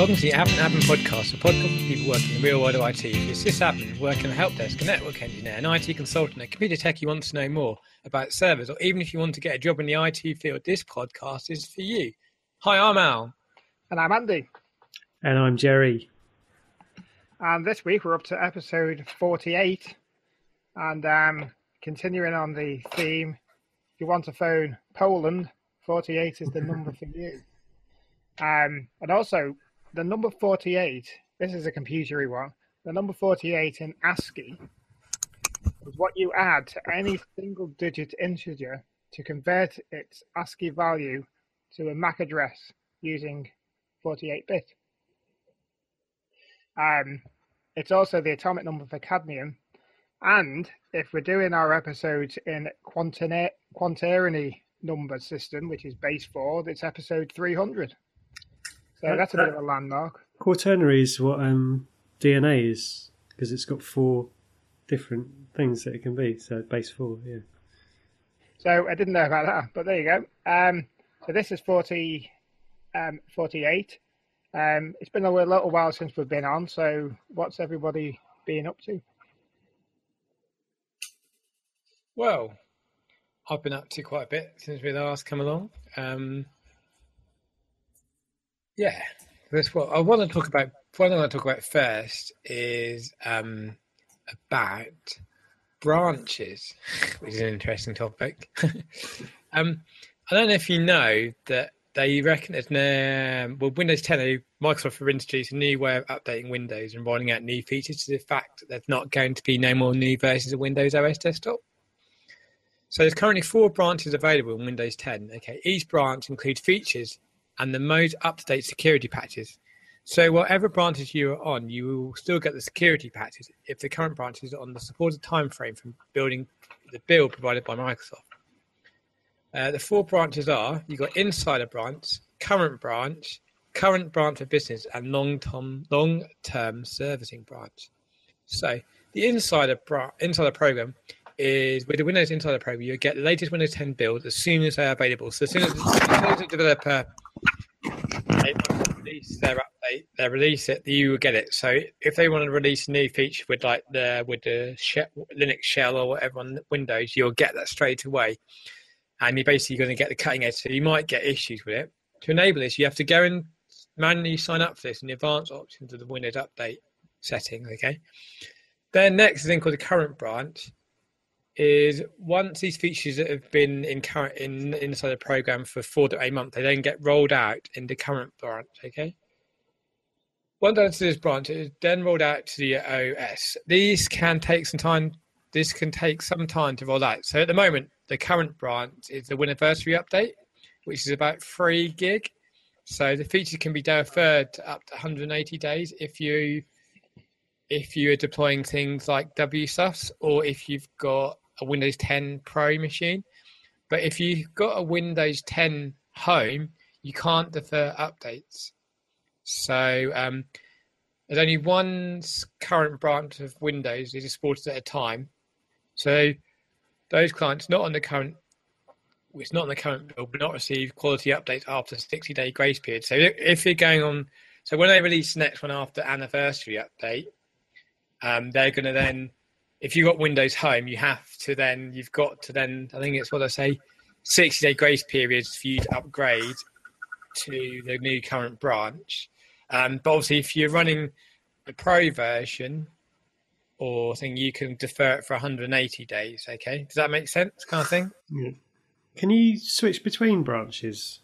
Welcome to the Admin Podcast, a podcast for people working in the real world of IT. If you're sysadmin, working in a help desk, a network engineer, an IT consultant, a computer tech, you want to know more about servers, or even if you want to get a job in the IT field, this podcast is for you. Hi, I'm Al. And I'm Andy. And I'm Jerry. And this week we're up to episode 48. And continuing on the theme, if you want to phone Poland, 48 is the number for you. And also, the number 48, this is a computery one, the number 48 in ASCII is what you add to any single-digit integer to convert its ASCII value to a MAC address using 48-bit. It's also the atomic number for cadmium. And if we're doing our episodes in quaternary number system, which is base 4, it's episode 300. So that's a bit of a landmark. Quaternary is what DNA is, because it's got 4 different things that it can be. So base 4, yeah. So I didn't know about that, but there you go. So this is 48. It's been a little while since we've been on, so what's everybody been up to? Well, I've been up to quite a bit since we last come along. Yeah, that's what I want to talk about. What I want to talk about first is about branches, which is an interesting topic. I don't know if you know that they reckon it's Windows 10, Microsoft have introduced a new way of updating Windows and rolling out new features to the fact that there's not going to be no more new versions of Windows OS Desktop. So there's currently 4 branches available in Windows 10. Okay, each branch includes features and the most up-to-date security patches. So whatever branches you are on, you will still get the security patches if the current branch is on the supported time frame from building the build provided by Microsoft. The 4 branches are, you've got Insider Branch, Current Branch for Business, and Long-Term Servicing Branch. So the Insider program is, with the Windows Insider program, you get the latest Windows 10 build as soon as they're available. So as soon as the developer release their update, they release it, you will get it. So if they want to release a new feature with the Linux shell or whatever on Windows, you'll get that straight away. And you're basically going to get the cutting edge. So you might get issues with it. To enable this, you have to go and manually sign up for this in the advanced options of the Windows Update settings. Okay. Then next, a thing called the Current Branch is once these features that have been inside the program for 4 to 8 months, they then get rolled out in the Current Branch. Okay. Once done to this branch, it is then rolled out to the OS. These can take some time. This can take some time to roll out. So at the moment, the Current Branch is the Winniversary update, which is about 3 gig. So the feature can be deferred to up to 180 days if you are deploying things like WSUS or if you've got a Windows 10 Pro machine. But if you've got a Windows 10 Home, you can't defer updates. So there's only one current branch of Windows is supported at a time. So those clients not on the current build will not receive quality updates after a 60-day grace period. So if you're going on, so when they release the next one after anniversary update, they're going to then, if you've got Windows Home, you've got to then, I think it's what I say, 60-day grace periods for you to upgrade to the new current branch. But obviously, if you're running the Pro version or thing, you can defer it for 180 days. Okay, does that make sense, kind of thing? Yeah. Can you switch between branches?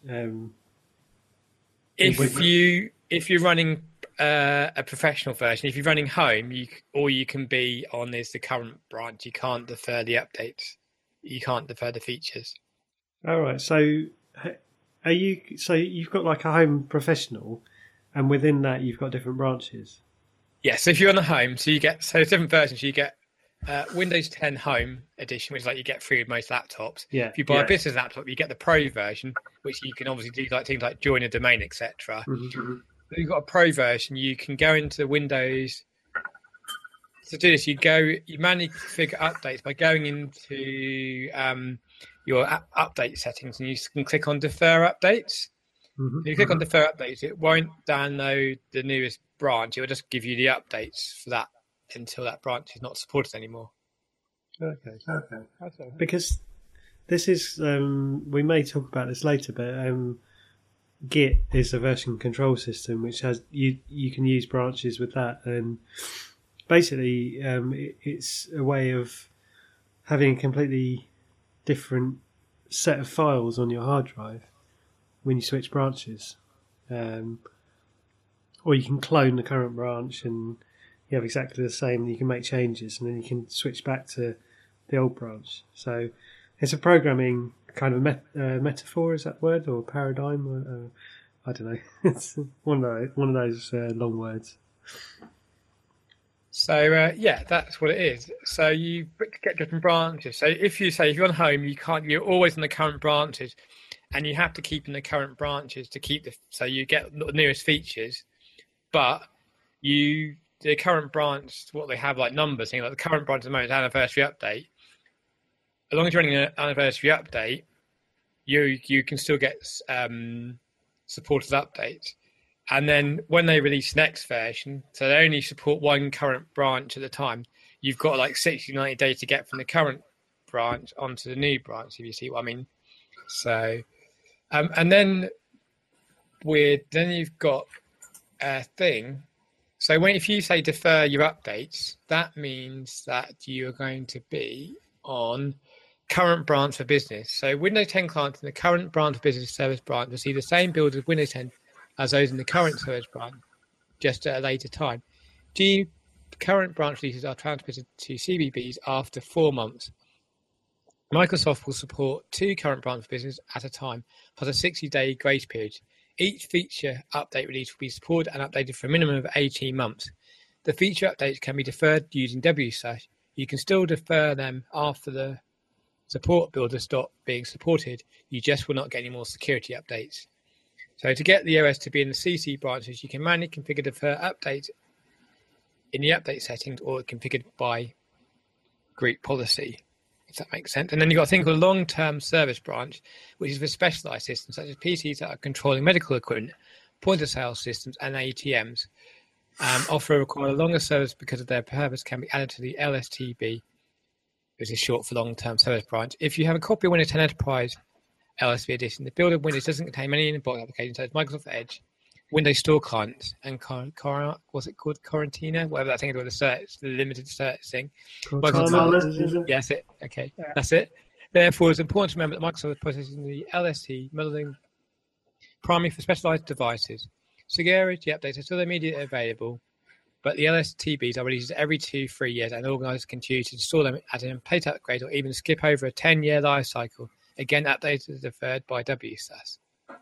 If you're running a professional version, if you're running Home, all you can be on is the current branch. You can't defer the updates. You can't defer the features. All right. So you've got like a Home Professional, and within that you've got different branches. Yeah. So if you're on the Home, so different versions. You get Windows 10 Home Edition, which is like you get free with most laptops. Yeah. If you buy a business laptop, you get the Pro version, which you can obviously do like things like join a domain, etc. Mm-hmm. If you've got a Pro version, you can go into Windows. To do this, you manually configure updates by going into your update settings, and you can click on Defer Updates. Mm-hmm. If you click on defer updates, it won't download the newest branch. It will just give you the updates for that until that branch is not supported anymore. Okay. That's it. Because this is, we may talk about this later, but Git is a version control system which has you can use branches with that, and basically it's a way of having a completely different set of files on your hard drive when you switch branches, or you can clone the current branch and you have exactly the same, and you can make changes, and then you can switch back to the old branch. So it's a programming kind of metaphor, is that word, or paradigm? I don't know. It's one of those long words. So yeah, that's what it is. So you get different branches. So if you're on home, you're always on the current branches, and you have to keep in the current branches to keep so you get the newest features. But the current branch, what they have like numbers, like the current branch at the moment is anniversary update. As long as you're running an anniversary update, you can still get supported updates. And then when they release next version, so they only support one current branch at a time, you've got like 60, 90 days to get from the current branch onto the new branch, if you see what I mean. So, and then you've got a thing. So if you say defer your updates, that means that you are going to be on current branch for business. So Windows 10 clients in the current branch for business service branch will see the same build as Windows 10 as those in the current service branch, just at a later time. Current branch releases are transmitted to CBBs after 4 months. Microsoft will support 2 current branch for business at a time, plus a 60-day grace period. Each feature update release will be supported and updated for a minimum of 18 months. The feature updates can be deferred using WSUS. You can still defer them after the support builder stop being supported. You just will not get any more security updates. So to get the OS to be in the CC branches, you can manually configure defer updates in the update settings, or configured by group policy, if that makes sense. And then you've got a thing called long-term service branch, which is for specialized systems such as PCs that are controlling medical equipment, point-of-sale systems, and ATMs. Offer require a longer service because of their purpose can be added to the LSTB, which is short for long-term service branch. If you have a copy of Windows 10 Enterprise LSB edition, the build of Windows doesn't contain many inbox applications such as Microsoft Edge, Windows Store clients, and what's it called? Cortina? Whatever that thing is with the search, the limited search thing. Yes, it. Okay, yeah. That's it. Therefore, it's important to remember that Microsoft is processing the LST modeling primarily for specialized devices. Security updates are still immediately available, but the LSTBs are released every 2-3 years, and organizers can choose to install them as an in-place upgrade or even skip over a 10-year life cycle. Again, updates are deferred by WSUS.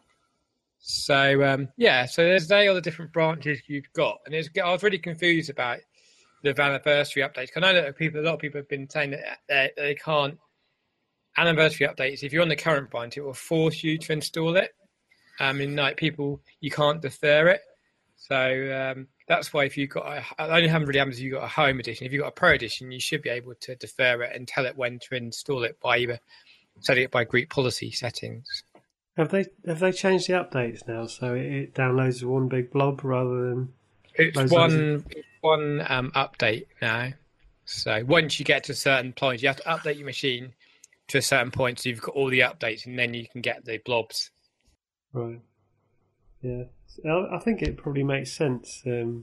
So, so there's all the different branches you've got. And I was really confused about the anniversary updates. I know that a lot of people have been saying that they can't. Anniversary updates, if you're on the current branch, it will force you to install it. You can't defer it. So that's why if you've got only haven't really happens if you've got a home edition. If you've got a pro edition, you should be able to defer it and tell it when to install it by either setting it by group policy settings. Have they changed the updates now, so it downloads one big blob rather than it's one update now. So once you get to certain points, you have to update your machine to a certain point, so you've got all the updates, and then you can get the blobs. Right. Yeah, I think it probably makes sense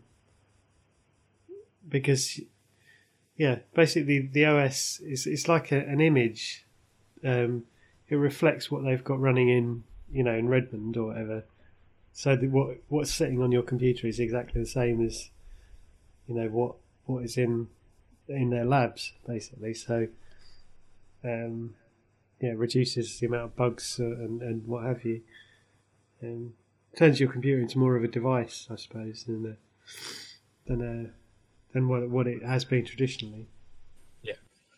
because, basically the OS it's like an image. It reflects what they've got running in Redmond or whatever. So what's sitting on your computer is exactly the same as, what is in their labs, basically. So, reduces the amount of bugs and what have you. Turns your computer into more of a device, I suppose, than what it has been traditionally. Yeah.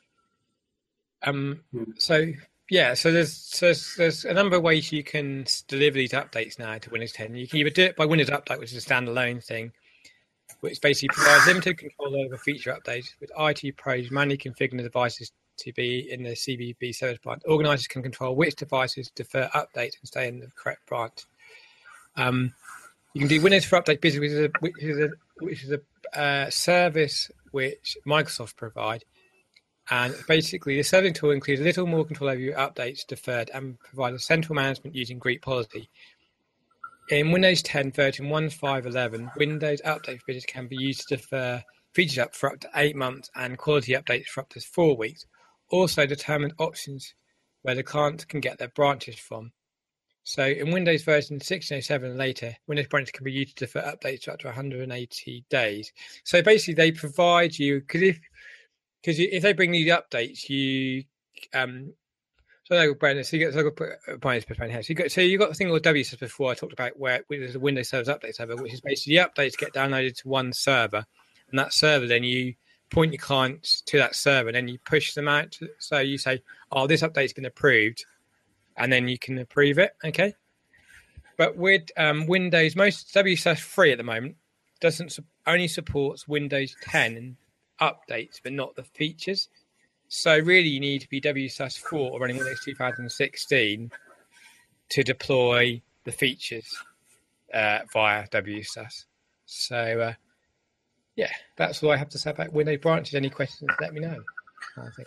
So there's a number of ways you can deliver these updates now to Windows 10. You can either do it by Windows Update, which is a standalone thing, which basically provides limited control over feature updates, with IT pros manually configuring the devices to be in the CBB service branch. Organisers can control which devices defer updates and stay in the correct branch. You can do Windows for Update Business, which is a service which Microsoft provide. And basically, the serving tool includes a little more control over your updates deferred and provides a central management using Greek policy. In Windows 10 version 1.5.11, Windows Update for Business can be used to defer features up for up to 8 months and quality updates for up to 4 weeks. Also determine options where the client can get their branches from. So in Windows version 16.07 and later, Windows branches can be used to defer updates for up to 180 days. So basically, they provide you, because if they bring you the updates, you so I got Brandon. So you got Brian's perspective here. So you got the thing called WSUS before I talked about, where there's a Windows Server Update server, which is basically the updates get downloaded to one server, and that server then you point your clients to that server, and then you push them out. So you say, "Oh, this update's been approved," and then you can approve it. Okay. But with Windows, most WSUS 3 at the moment only supports Windows 10 updates, but not the features. So really, you need to be WSUS 4 or running Windows 2016 to deploy the features via WSUS. So yeah, that's all I have to say about Windows branches. Any questions? Let me know. I think.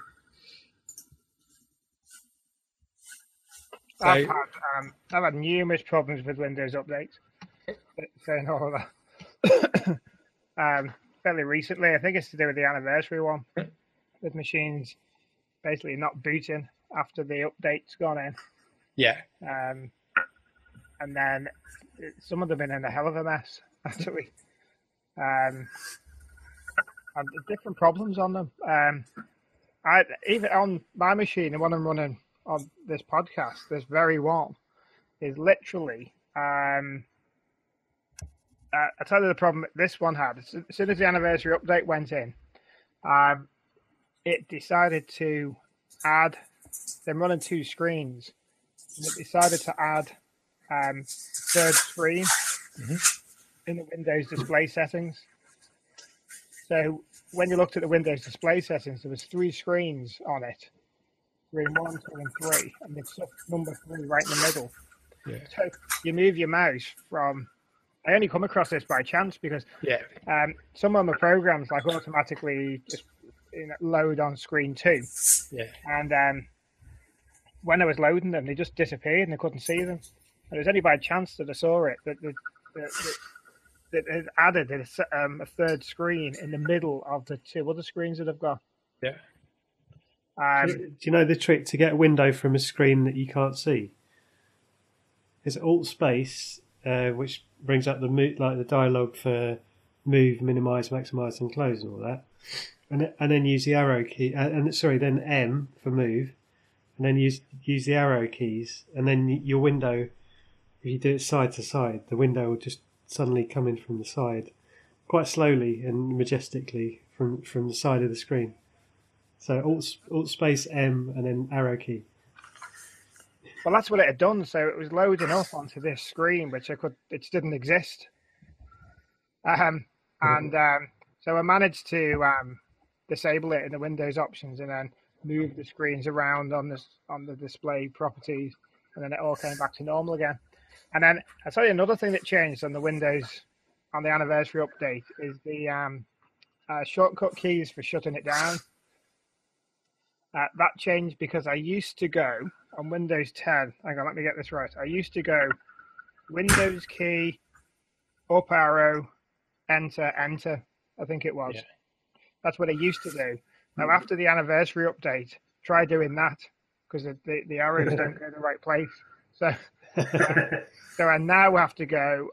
I've had numerous problems with Windows updates. Saying all of that. Fairly recently, I think it's to do with the anniversary one. With machines basically not booting after the update's gone in. Yeah. And then some of them have been in a hell of a mess, actually. And different problems on them. Even on my machine, the one I'm running on this podcast, this very one, is literally... I'll tell you the problem this one had. As soon as the anniversary update went in, it decided to add, they're running 2 screens, and it decided to add third screen in the Windows display settings. So when you looked at the Windows display settings, there was 3 screens on it, screen 1, 2, and 3, and they've stuck number 3 right in the middle. Yeah. So you move your mouse from, I only come across this by chance because some of my programs like automatically just load on screen 2. Yeah. And when I was loading them, they just disappeared and I couldn't see them. And it was only by chance that I saw it that it added a third screen in the middle of the 2 other screens that I've got. Yeah. Do you know the trick to get a window from a screen that you can't see? It's Alt Space, which brings up the dialogue for move, minimize, maximize, and close, and all that. And then use the arrow key, then M for move, and then use the arrow keys, and then your window, if you do it side to side, the window will just suddenly come in from the side, quite slowly and majestically from the side of the screen. So Alt Space M and then arrow key. Well, that's what it had done. So it was loading up onto this screen, which it just didn't exist. So I managed to disable it in the Windows options and then move the screens around on the display properties, and then it all came back to normal again. And then I'll tell you another thing that changed on the Windows on the anniversary update is the shortcut keys for shutting it down. That changed because I used to go on Windows 10. Hang on, let me get this right. I used to go Windows key, up arrow, enter, I think it was. Yeah. That's what I used to do. Now, after the anniversary update, try doing that because the arrows don't go to the right place. So I now have to go,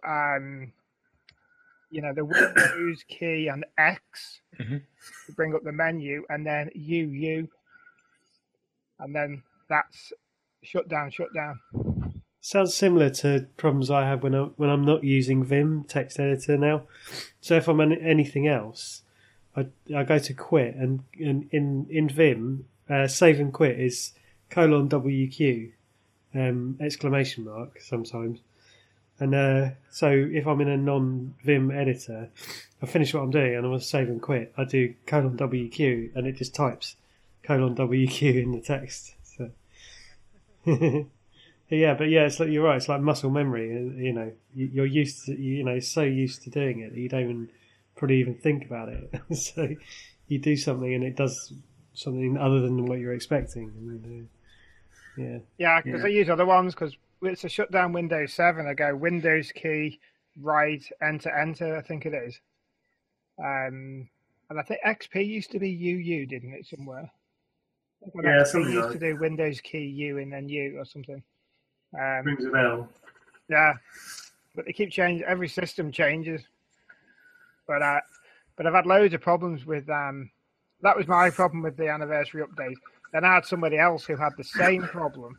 the Windows key and X to bring up the menu, and then U, and then that's shut down. Sounds similar to problems I have when I'm not using Vim text editor now. So if I'm on anything else, I go to quit, and in Vim, save and quit is :WQ, exclamation mark sometimes. And so if I'm in a non-Vim editor, I finish what I'm doing and I want to save and quit. I do :WQ and it just types :WQ in the text. So Yeah, but yeah, it's like you're right. It's like muscle memory. You know, you're used to, so used to doing it that you don't even probably even think about it. So you do something and it does something other than what you're expecting. And, yeah. Yeah, because I use other ones because it's a shut down Windows 7. I go Windows key, right, enter, I think it is. And I think XP used to be UU, didn't it, somewhere? Yeah, XP something used like to do Windows key U and then U or something. rings a bell. Yeah, but they keep changing. Every system changes. But I've had loads of problems with that was my problem with the anniversary update. Then I had somebody else who had the same problem.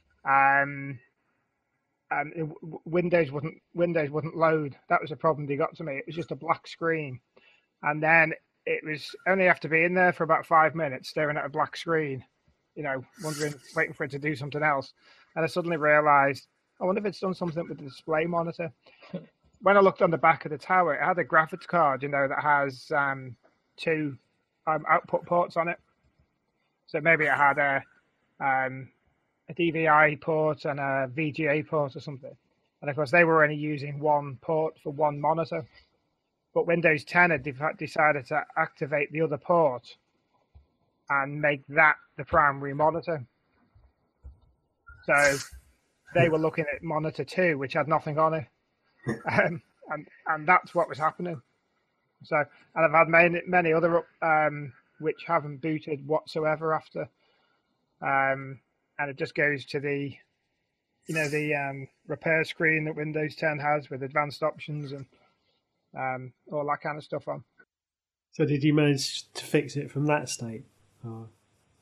And Windows wouldn't load. That was a problem they got to me. It was just a black screen, and then it was only have to be in there for about 5 minutes, staring at a black screen, wondering, waiting for it to do something else. And I suddenly realised, I wonder if it's done something with the display monitor. When I looked on the back of the tower, it had a graphics card, that has 2 output ports on it. So maybe it had a DVI port and a VGA port or something. And of course, they were only using one port for one monitor. But Windows 10 had decided to activate the other port and make that the primary monitor. So they were looking at monitor 2, which had nothing on it. And that's what was happening. So, and I've had many other which haven't booted whatsoever after. And it just goes to the repair screen that Windows 10 has with advanced options and all that kind of stuff on. So did you manage to fix it from that state? Oh.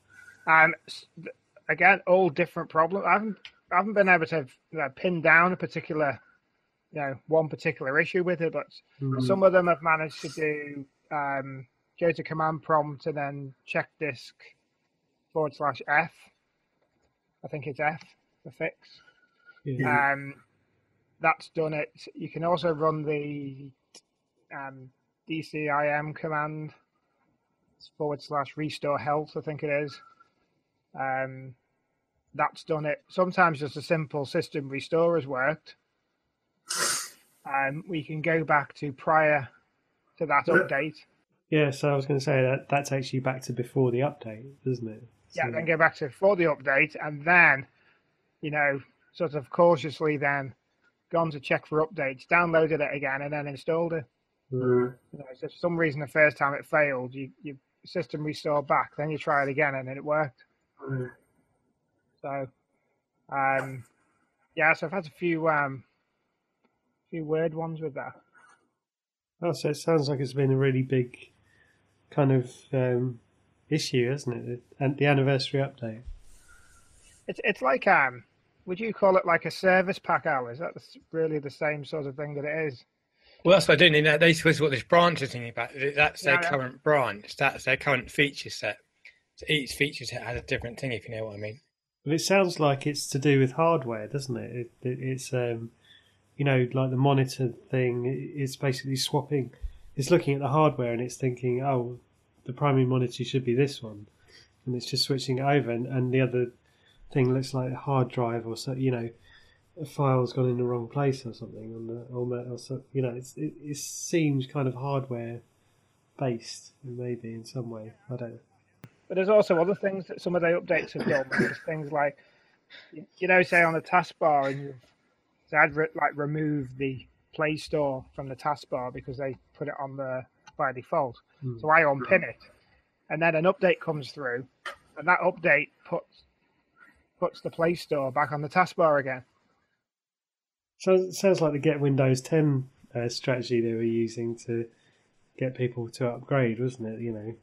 Again, all different problems. I haven't been able to pin down a particular, one particular issue with it, but some of them have managed to do go to command prompt and then check disk /F. I think it's F for fix. Yeah. That's done it. You can also run the DCIM command /restore health, I think it is. That's done it. Sometimes just a simple system restore has worked. We can go back to prior to that update. Yeah, so I was going to say that takes you back to before the update, doesn't it? So... Yeah, then go back to before the update, and then, sort of cautiously then gone to check for updates, downloaded it again, and then installed it. So for some reason, the first time it failed, you system restore back, then you try it again, and then it worked. So, yeah, so I've had a few weird ones with that. Oh, so it sounds like it's been a really big kind of issue, isn't it? And the anniversary update. It's like would you call it like a service pack hours? That's really the same sort of thing that it is. Well, that's what I do. They supposed what this branch is thinking about. That's their current branch. That's their current feature set. So each feature set has a different thing, if you know what I mean. But it sounds like it's to do with hardware, doesn't it? It's like the monitor thing. It's basically swapping. It's looking at the hardware and it's thinking, oh, the primary monitor should be this one, and it's just switching it over. And the other thing looks like a hard drive or so. A file's gone in the wrong place or something or so. It seems kind of hardware based, maybe in some way. I don't know. But there's also other things that some of the updates have done. There's things like, say on the taskbar, and I'd remove the Play Store from the taskbar because they put it on there by default. So I unpin it, and then an update comes through, and that update puts the Play Store back on the taskbar again. So it sounds like the Get Windows 10 strategy they were using to get people to upgrade, wasn't it?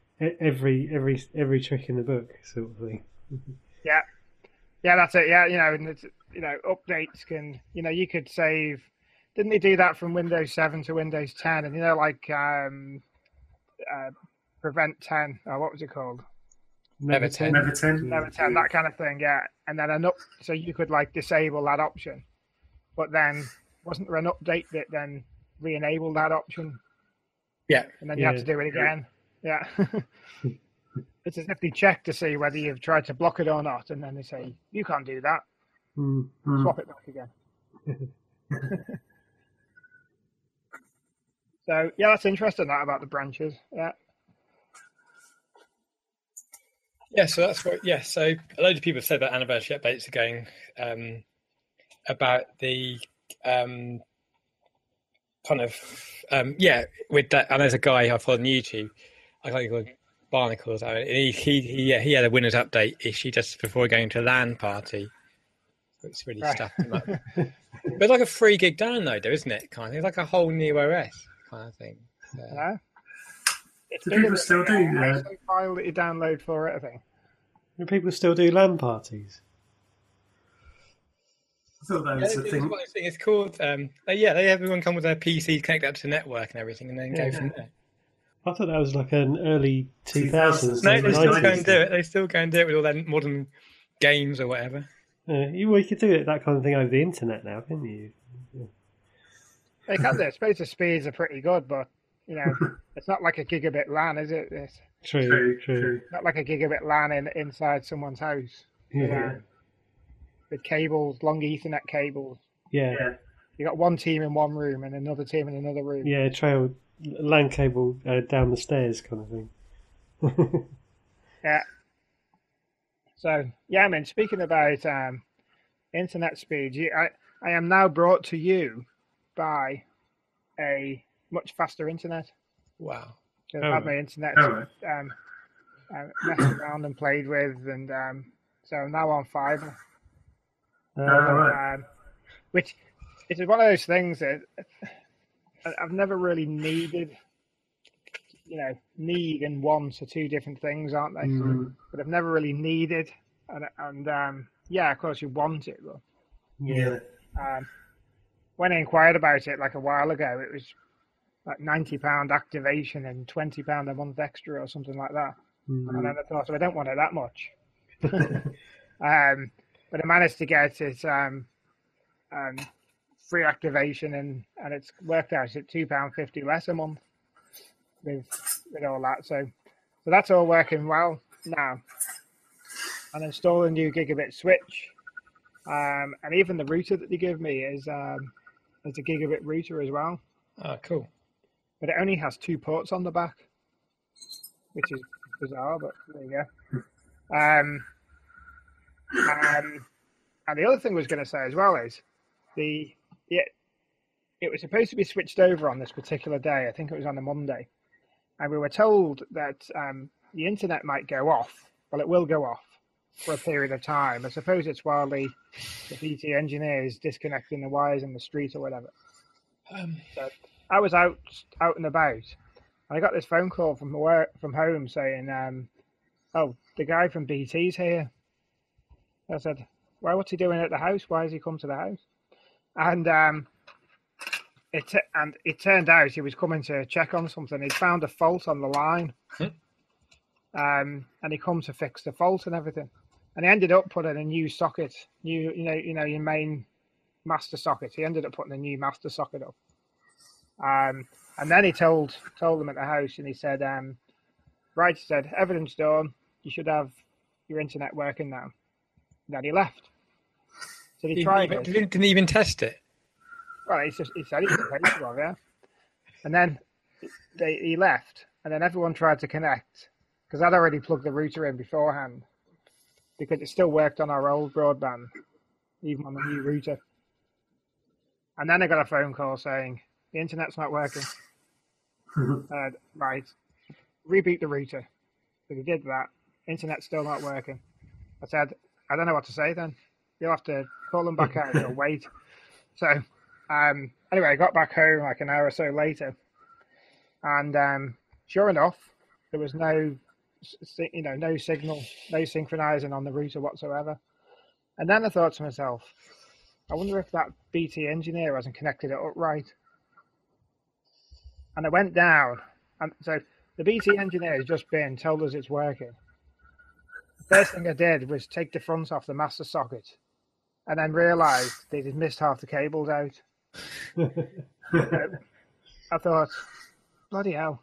Every trick in the book, sort of thing. Yeah, that's it. Yeah, and it's, updates can, you could save. Didn't they do that from Windows 7 to Windows 10? And Prevent 10, or what was it called? Never 10. Never 10. Never 10, that kind of thing. Yeah, and then so you could disable that option, but then wasn't there an update that then re-enabled that option? Yeah, and then you have to do it again. Yeah. It's as if they check to see whether you've tried to block it or not, and then they say, you can't do that. swap it back again. So yeah, that's interesting, that about the branches. Yeah. Yeah, so that's what. Yeah, so a load of people have said that anniversary updates are going about the kind of with that. And there's a guy I follow on YouTube, I think called Barnacles. And he had a winners update issue just before going to a LAN party. It's really stuffed him up. But it's like a 3 gig download, though, isn't it? Kind of, it's like a whole new OS kind of thing. So. Yeah. Do people still do that? File that you download for it, I think. Do people still do LAN parties? I thought that was the thing. It's called. They everyone come with their PC, connect up to the network and everything, and then go from there. I thought that was like an early 2000s. No, they still go and do it. They still go and do it with all their modern games or whatever. You could do it, that kind of thing, over the internet now, couldn't you? They can do it. I suppose the speeds are pretty good, but it's not like a gigabit LAN, is it? It's True. not like a gigabit LAN inside someone's house. Yeah. With cables, long Ethernet cables. Yeah. You got one team in one room and another team in another room. Yeah, trail LAN cable down the stairs kind of thing. Yeah. So, yeah, I mean, speaking about internet speed, I am now brought to you by a much faster internet. Wow. I've had my internet messed around and played with, and so I'm now on fibre. Which is one of those things that I've never really needed. Need and want are two different things, aren't they? But I've never really needed, and of course you want it, but when I inquired about it like a while ago, it was like £90 activation and £20 a month extra or something like that. And then I thought, I don't want it that much. But I managed to get it free activation, and it's worked out at £2.50 less a month with all that. So that's all working well now. And install a new gigabit switch, and even the router that they give me is a gigabit router as well. Oh, cool. But it only has 2 ports on the back, which is bizarre, but there you go. And the other thing I was going to say as well is it was supposed to be switched over on this particular day. I think it was on a Monday. And we were told that the internet might go off. Well, it will go off for a period of time. I suppose it's while the BT engineer is disconnecting the wires in the street or whatever. So I was out and about, and I got this phone call from home saying, the guy from BT's here. I said, well, what's he doing at the house? Why has he come to the house? And it turned out he was coming to check on something. He'd found a fault on the line, and he come to fix the fault and everything. And he ended up putting a new socket, your main master socket. He ended up putting a new master socket up. And then he told them at the house, and he said, right, he said, everything's done. You should have your internet working now. And then he left. So he tried it. Didn't even test it. Well, he said he was supposed to, yeah. And then he left, and then everyone tried to connect, because I'd already plugged the router in beforehand, because it still worked on our old broadband, even on the new router. And then I got a phone call saying, the internet's not working. Right, reboot the router. So we did that. Internet's still not working. I said, I don't know what to say then. You'll have to call them back out or wait. So anyway, I got back home like an hour or so later, and sure enough, there was no signal, no synchronizing on the router whatsoever. And then I thought to myself, I wonder if that BT engineer hasn't connected it up right. And I went down, and so the BT engineer has just been told us it's working. The first thing I did was take the front off the master socket, and then realised they'd missed half the cables out. I thought, bloody hell.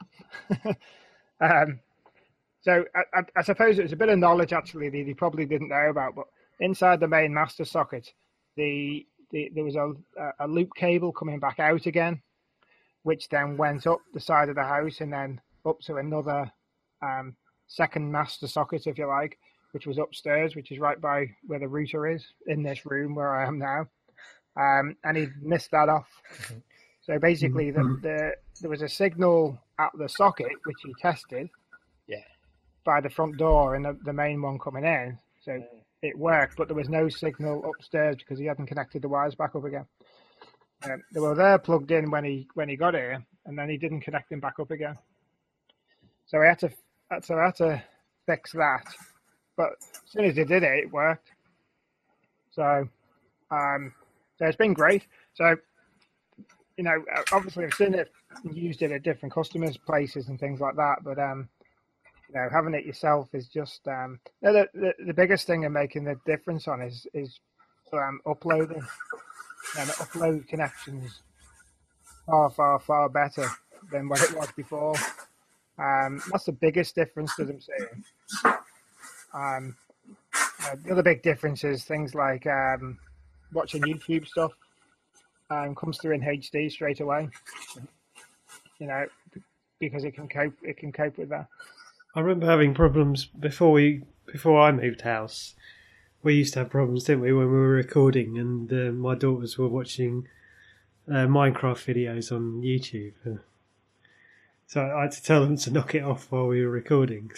So I suppose it was a bit of knowledge actually that he probably didn't know about, but inside the main master socket, there was a loop cable coming back out again, which then went up the side of the house and then up to another second master socket, if you like, which was upstairs, which is right by where the router is in this room where I am now. And he missed that off. So basically, there was a signal at the socket, which he tested by the front door and the main one coming in. So it worked, but there was no signal upstairs because he hadn't connected the wires back up again. They were there plugged in when he got here, and then he didn't connect them back up again. So I had to fix that. But as soon as he did it, it worked. So it's been great. So, you know, obviously I've seen it used it at different customers' places and things like that. But you know, having it yourself is just the biggest thing in making the difference on is uploading. And upload connections far better than what it was before. That's the biggest difference that I'm seeing. The other big difference is things like watching YouTube stuff comes through in HD straight away. You know, because it can cope with that. I remember having problems before I moved house. We used to have problems, didn't we, when we were recording, and my daughters were watching Minecraft videos on YouTube. So I had to tell them to knock it off while we were recording.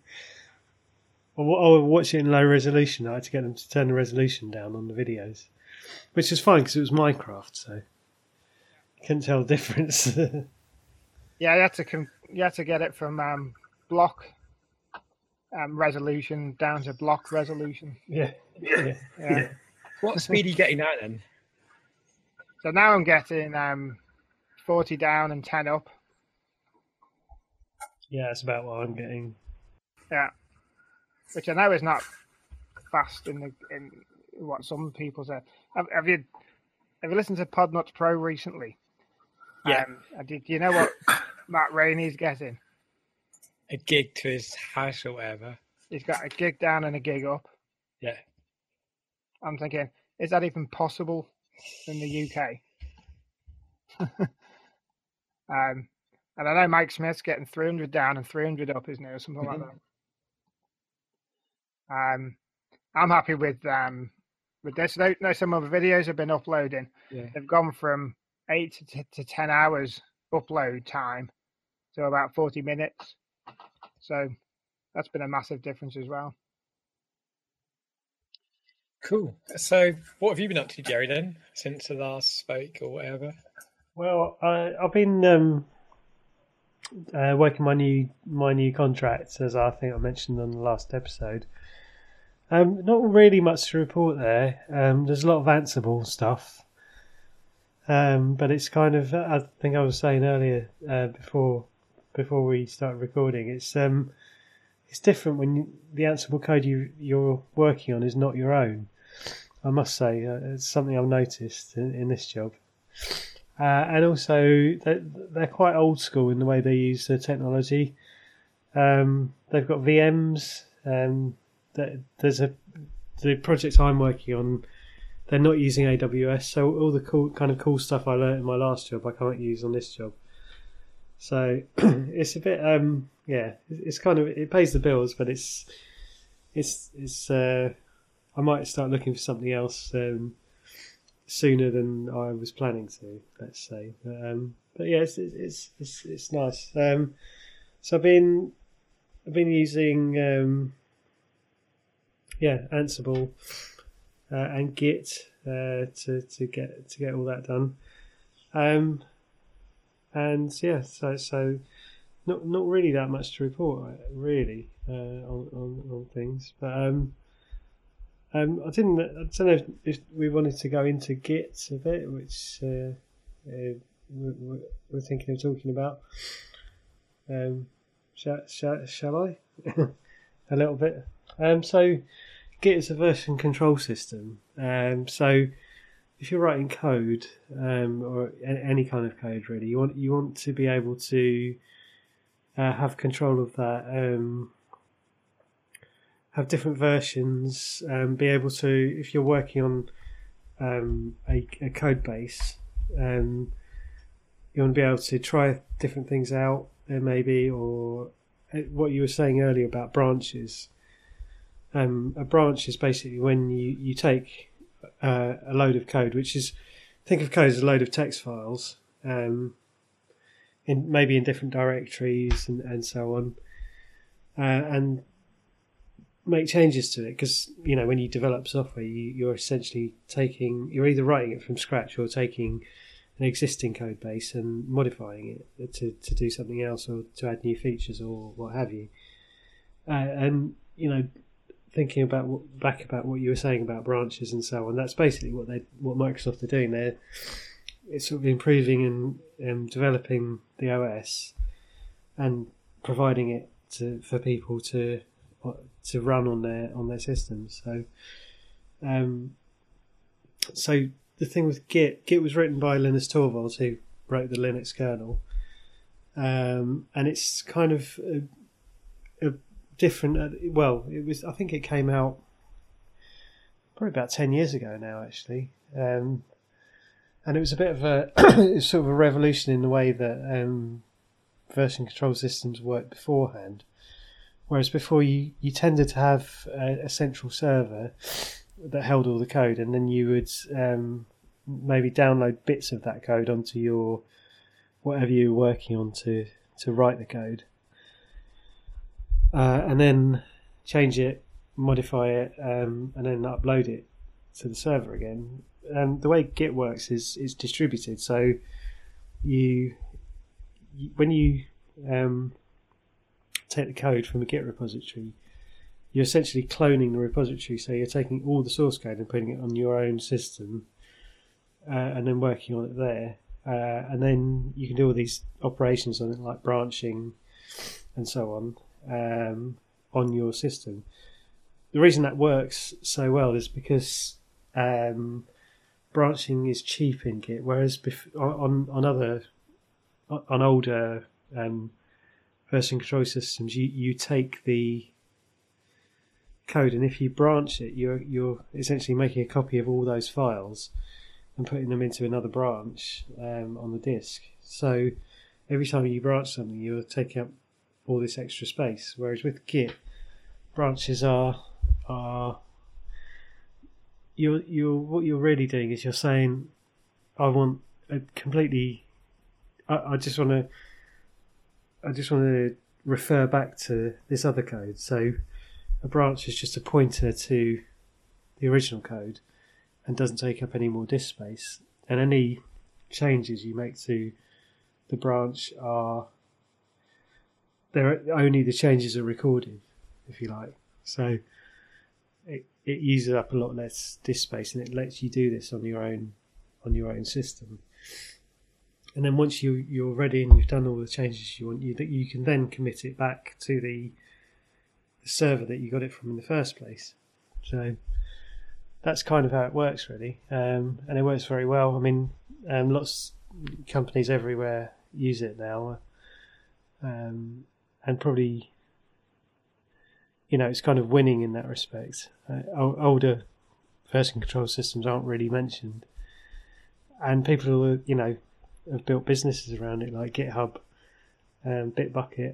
Or watch it in low resolution. I had to get them to turn the resolution down on the videos, which was fine because it was Minecraft, so you couldn't tell the difference. Yeah, you had to get it from block resolution down to block resolution. Yeah. What speed are you getting now then? So now I'm getting 40 down and 10 up. Yeah, that's about what I'm getting. Yeah, which I know is not fast in what some people say. Have you listened to Podnuts Pro recently? Yeah. Do you know what Matt Rainey's getting? A gig to his house or whatever. He's got a gig down and a gig up. Yeah. I'm thinking, is that even possible in the UK? And I know Mike Smith's getting 300 down and 300 up, isn't it, or something like that. I'm happy with this. No, some of the videos I've been uploading, they've gone from 8 to 10 hours upload time to about 40 minutes. So that's been a massive difference as well. Cool. So what have you been up to, Jerry, then, since the last spoke or whatever? Well, I've been working my new contract, as I think I mentioned on the last episode. Not really much to report there. There's a lot of Ansible stuff, but it's kind of, I think I was saying earlier before we started recording, it's different when the Ansible code you're working on is not your own. I must say, it's something I've noticed in this job. And also, they're quite old school in the way they use the technology. They've got VMs. The project I'm working on, they're not using AWS, so all the cool stuff I learned in my last job I can't use on this job. So it's a bit it's kind of, it pays the bills, but it's I might start looking for something else sooner than I was planning to, let's say. But yeah, it's nice. So I've been using Ansible and Git to get all that done. And yeah, so not really that much to report really on things, but I don't know if we wanted to go into Git a bit, which we're thinking of talking about. Shall I? A little bit. So Git is a version control system. So if you're writing code, or any kind of code really, you want to be able to have control of that. Have different versions, be able to, if you're working on a code base, you want to be able to try different things out, maybe, or what you were saying earlier about branches. A branch is basically when you take a load of code, which is, think of code as a load of text files, maybe in different directories and so on, and make changes to it. Because when you develop software, you're essentially you're either writing it from scratch or taking an existing code base and modifying it to do something else or to add new features or what have you. And thinking back about what you were saying about branches and so on, that's basically what Microsoft are doing. It's sort of improving and developing the OS and providing it for people to run on their systems. So the thing with Git was written by Linus Torvalds, who wrote the Linux kernel, and it's kind of a different. Well, it was. I think it came out probably about 10 years ago now, actually, and it was a bit of it was sort of a revolution in the way that version control systems worked beforehand. Whereas before you tended to have a central server that held all the code, and then you would maybe download bits of that code onto your whatever you were working on to write the code, and then change it, modify it, and then upload it to the server again. And the way Git works is it's distributed. So when you take the code from a Git repository, you're essentially cloning the repository. So you're taking all the source code and putting it on your own system, and then working on it there. And then you can do all these operations on it, like branching and so on your system. The reason that works so well is because branching is cheap in Git, whereas on older version control systems, you take the code, and if you branch it, you're essentially making a copy of all those files and putting them into another branch on the disk. So every time you branch something, you're taking up all this extra space. Whereas with Git, branches are what you're really doing is you're saying, I want a completely. I just want to refer back to this other code. So a branch is just a pointer to the original code and doesn't take up any more disk space. And any changes you make to the branch only the changes are recorded, if you like. So it uses up a lot less disk space, and it lets you do this on your own system. And then once you're ready and you've done all the changes you want, you can then commit it back to the server that you got it from in the first place. So that's kind of how it works, really, and it works very well. I mean, lots of companies everywhere use it now, and probably, it's kind of winning in that respect. Older version control systems aren't really mentioned, and people who have built businesses around it, like GitHub, Bitbucket.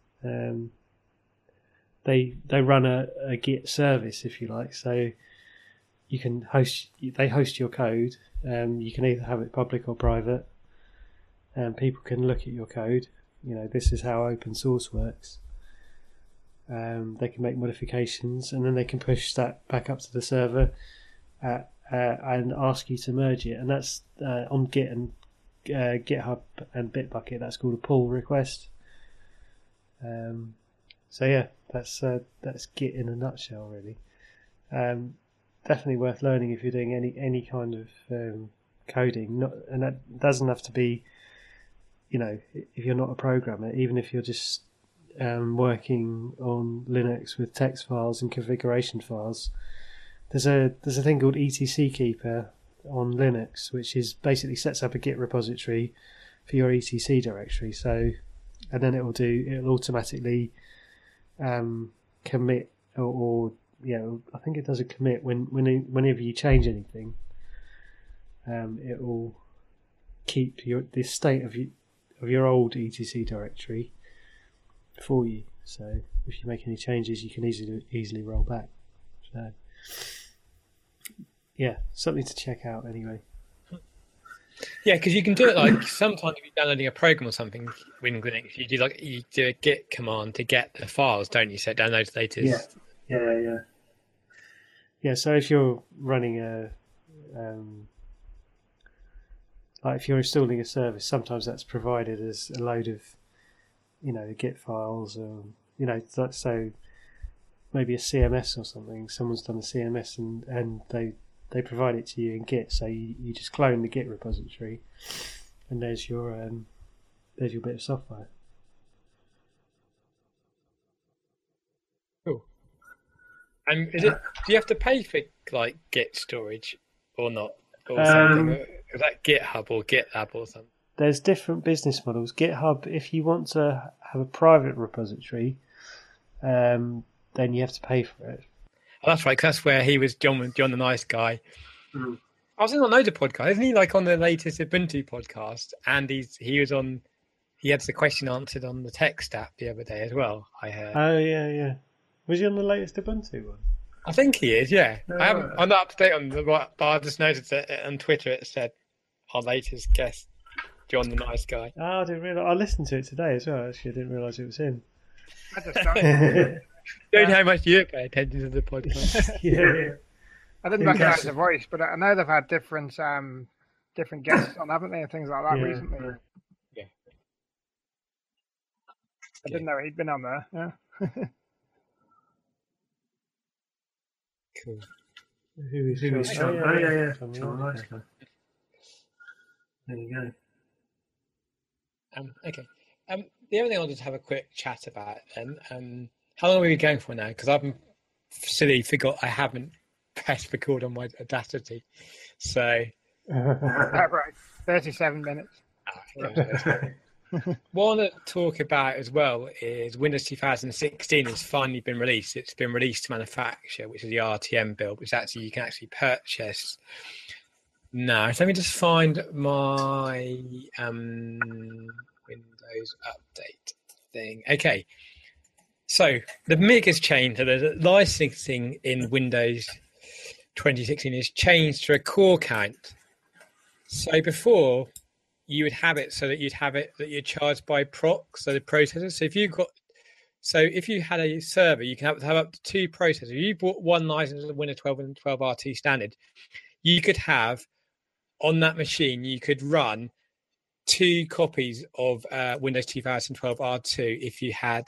They run a Git service, if you like. So you can they host your code. You can either have it public or private, and people can look at your code. This is how open source works. They can make modifications, and then they can push that back up to the server and ask you to merge it. And that's on Git and GitHub and Bitbucket. That's called a pull request. So yeah, that's Git in a nutshell, really. Definitely worth learning if you're doing any kind of coding. And that doesn't have to be, if you're not a programmer, even if you're just working on Linux with text files and configuration files. There's a thing called etc keeper on Linux, which is basically sets up a Git repository for your etc directory. So, and then it'll automatically commit or I think it does a commit whenever you change anything. it will keep the state of your old etc directory for you. So if you make any changes, you can easily roll back. So yeah, something to check out anyway. Yeah, because you can do it like sometimes if you're downloading a program or something in Linux, you do a git command to get the files, don't you? So it downloads the latest. Yeah. So if you're running like if you're installing a service, sometimes that's provided as a load of, Git files, or so maybe a CMS or something. Someone's done a CMS and they provide it to you in Git. So you just clone the Git repository, and there's your bit of software. Cool. And do you have to pay for like Git storage or not, or something? Is that GitHub or GitLab or something? There's different business models. GitHub, if you want to have a private repository, then you have to pay for it. Oh, that's right, because that's where he was, John the nice guy. I was in on loads of podcasts. Isn't he like on the latest Ubuntu podcast? And he had the question answered on the Text app the other day as well, I heard. Oh, yeah. Was he on the latest Ubuntu one? I think he is, yeah. I'm not up to date on but I just noticed that on Twitter it said our latest guest, John the nice guy. Oh, I didn't realise. I listened to it today as well. Actually, I didn't realise it was him. I just don't. Don't know how much you pay attention to the podcast. Yeah. I didn't recognise the voice, but I know they've had different guests on, haven't they, and things like that recently. Yeah. I didn't know he'd been on there. Yeah. Cool. Who is John? John? Oh, yeah. John, John, nice guy. There you go. Okay. The other thing I wanted to have a quick chat about then. How long are we going for now? Because I've silly forgot I haven't pressed record on my Audacity. So. Right. 37 minutes. What I want to talk about as well is Windows 2016 has finally been released. It's been released to manufacture, which is the RTM build, which you can actually purchase now. So let me just find my Windows update thing. Okay. So the biggest change to the licensing in Windows 2016 is changed to a core count. So before, you would have it so that you're charged by proc, so the processors. So if you had a server, you can have up to 2 processors. If you bought one license of Windows 12 and 12 RT standard, you could have on that machine, you could run 2 copies of Windows 2012 R2 if you had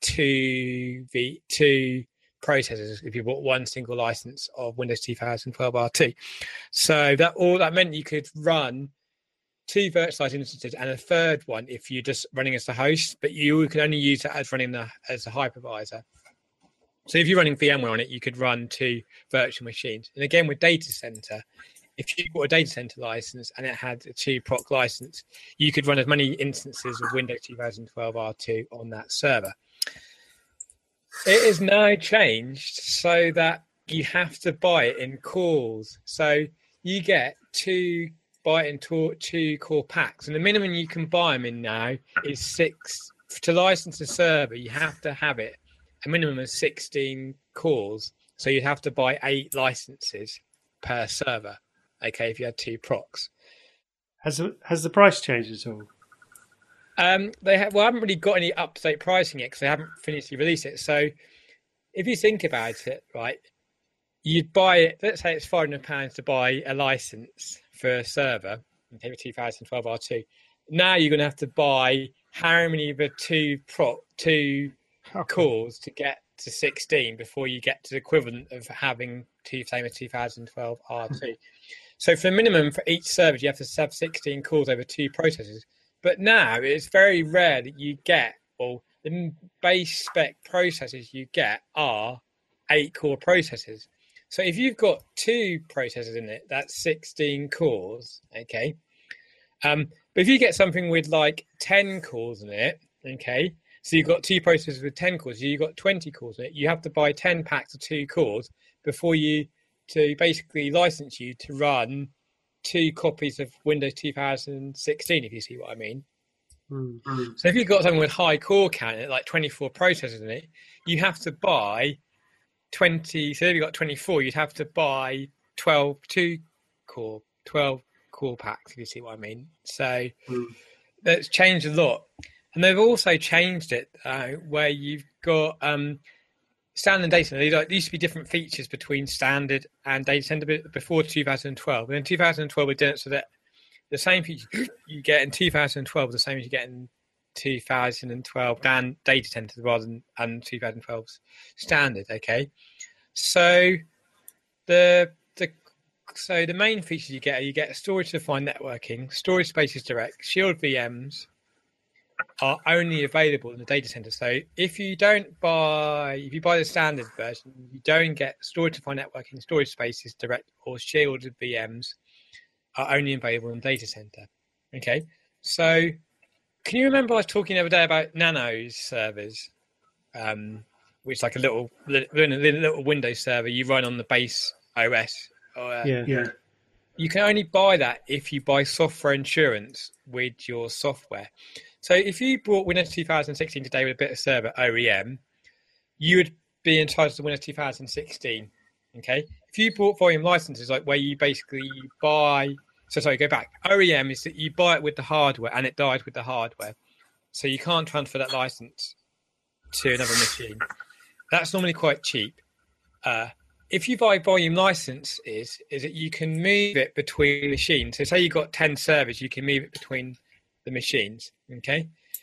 2 processors, if you bought one single license of Windows 2012 RT. So that meant you could run 2 virtualized instances and a third one if you're just running as the host, but you can only use that as running as a hypervisor. So if you're running VMware on it, you could run 2 virtual machines. And again, with data center, if you bought a data center license and it had a 2 proc license, you could run as many instances of Windows 2012 R2 on that server. It is now changed so that you have to buy it in cores. So you get 2 core packs, and the minimum you can buy them in now is 6. To license a server, you have to have it a minimum of 16 cores, so you'd have to buy 8 licenses per server. Okay, if you had 2 procs. Has the price changed at all? I haven't really got any up-to-date pricing yet because they haven't finished released it. So if you think about it, right, you'd buy it. Let's say it's £500 to buy a license for a server, maybe 2012 R2. Now you're going to have to buy how many of the 2 cores to get to 16 before you get to the equivalent of having 2012 R2. So for a minimum for each server, you have to have 16 cores over 2 processors. But now it's very rare that you get, the base spec processors you get are 8 core processors. So if you've got 2 processors in it, that's 16 cores, okay? But if you get something with like 10 cores in it, okay, so you've got 2 processors with 10 cores, so you've got 20 cores in it, you have to buy 10 packs of 2 cores before to basically license you to run 2 copies of Windows 2016, if you see what I mean. Mm. So if you've got something with high core count, like 24 processors in it, you have to buy 20. So if you've got 24, you'd have to buy 12 core packs, if you see what I mean. So that's changed a lot. And they've also changed it where you've got standard data center. There used to be different features between standard and data center before 2012. And in 2012, we did it so that the same features you get in 2012 the same as you get in 2012 data center rather than 2012's standard. Okay, so the main features you get storage-defined networking, storage spaces direct, Shield VMs are only available in the data center. So if you buy the standard version, you don't get storage-defined networking, storage spaces direct, or shielded VMs are only available in the data center. Okay, so can you remember I was talking the other day about Nano servers, which is like a little Windows server you run on the base OS? Yeah. You can only buy that if you buy software insurance with your software. So if you bought Windows 2016 today with a bit of server OEM, you would be entitled to Windows 2016. Okay. If you bought volume licenses, like where you basically buy, go back. OEM is that you buy it with the hardware and it dies with the hardware. So you can't transfer that license to another machine. That's normally quite cheap. If you buy volume licenses, is that you can move it between machines. So say you've got 10 servers, you can move it between the machines. Okay.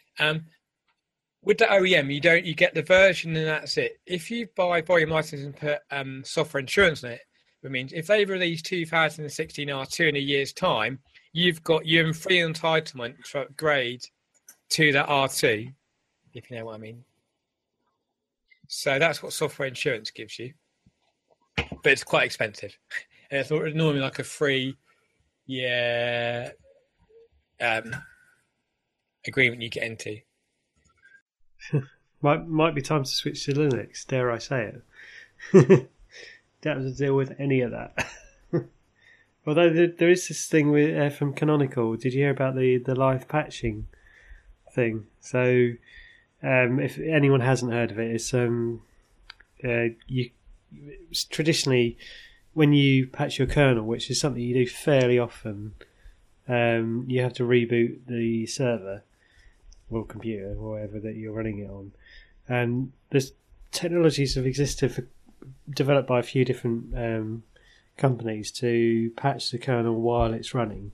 With the OEM, you get the version and that's it. If you buy volume license and put software insurance on it, it means if they release 2016 R2 in a year's time, you're in free entitlement to upgrade to that R2, if you know what I mean. So that's what software insurance gives you, but it's quite expensive. And it's normally like a free year agreement you get into. Might be time to switch to Linux, dare I say it. Don't have to deal with any of that. Although there is this thing with from Canonical. Did you hear about the live patching thing? So if anyone hasn't heard of it, it's traditionally when you patch your kernel, which is something you do fairly often, you have to reboot the server or computer or whatever that you're running it on. And there's technologies have existed developed by a few different companies to patch the kernel while it's running.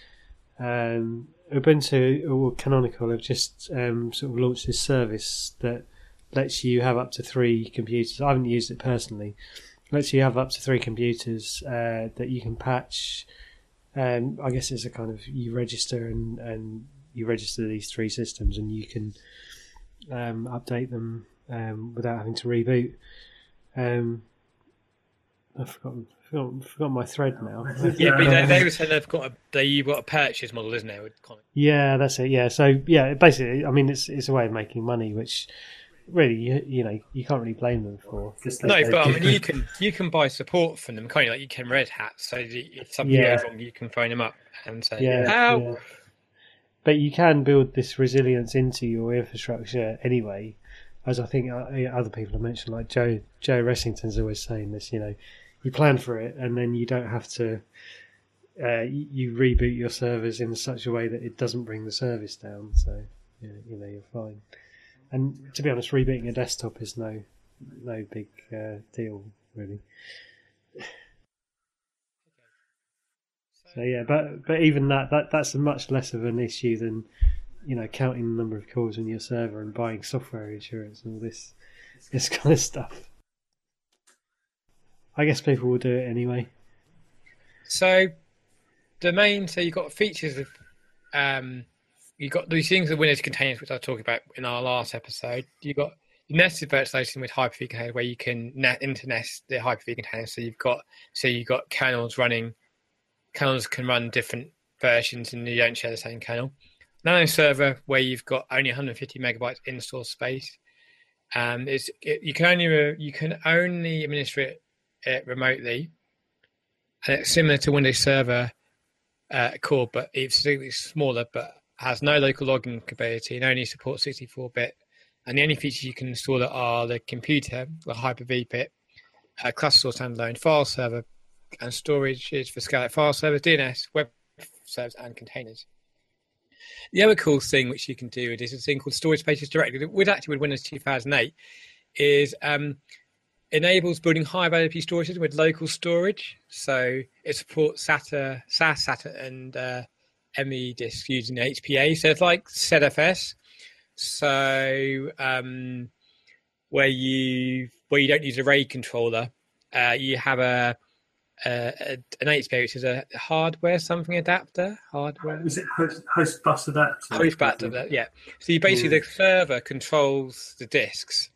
Ubuntu or Canonical have just sort of launched this service that lets you have up to 3 computers. I haven't used it personally. Lets you have up to 3 computers that you can patch. I guess it's a kind of you register and you register these 3 systems and you can update them without having to reboot. I've forgotten my thread now. Yeah, but they were saying you've got a purchase model, isn't it? Yeah, that's it. Yeah, so yeah, basically, I mean, it's a way of making money, which really, you can't really blame them for. No, but I mean, you can buy support from them, can't you? Like you can Red Hat, so if something goes wrong, you can phone them up and say, "Help." Yeah. But you can build this resilience into your infrastructure anyway, as I think other people have mentioned, like Joe Ressington's always saying this. You plan for it, and then you don't have to. You reboot your servers in such a way that it doesn't bring the service down. So you're fine. And to be honest, rebooting a desktop is no big deal really. So yeah, but even that's a much less of an issue than counting the number of calls on your server and buying software insurance and all this kind of stuff. I guess people will do it anyway. So you've got features of you've got these things with Windows containers, which I talked about in our last episode. You've got nested virtualization with Hyper-V containers, where you can internest the Hyper-V containers. So you've got kernels running. Kernels can run different versions, and you don't share the same kernel. Nano server, where you've got only 150 megabytes install space. You can only administer it remotely, and it's similar to Windows Server core, but it's slightly smaller, but has no local logging capability and only supports 64-bit. And the only features you can install are the computer, the Hyper-V bit, cluster source standalone, file server, and storage is for scale file servers, DNS, web servers, and containers. The other cool thing which you can do is a thing called Storage Spaces Directly, with Windows 2008, is enables building high availability storage with local storage. So it supports SATA, SAS, SATA, and ME disks using HPA. So it's like ZFS. So where you don't use a RAID controller, you have an HPA, which is a hardware something adapter. Hardware. Is it host bus adapter? Host bus adapter, yeah. So you basically the server controls the disks.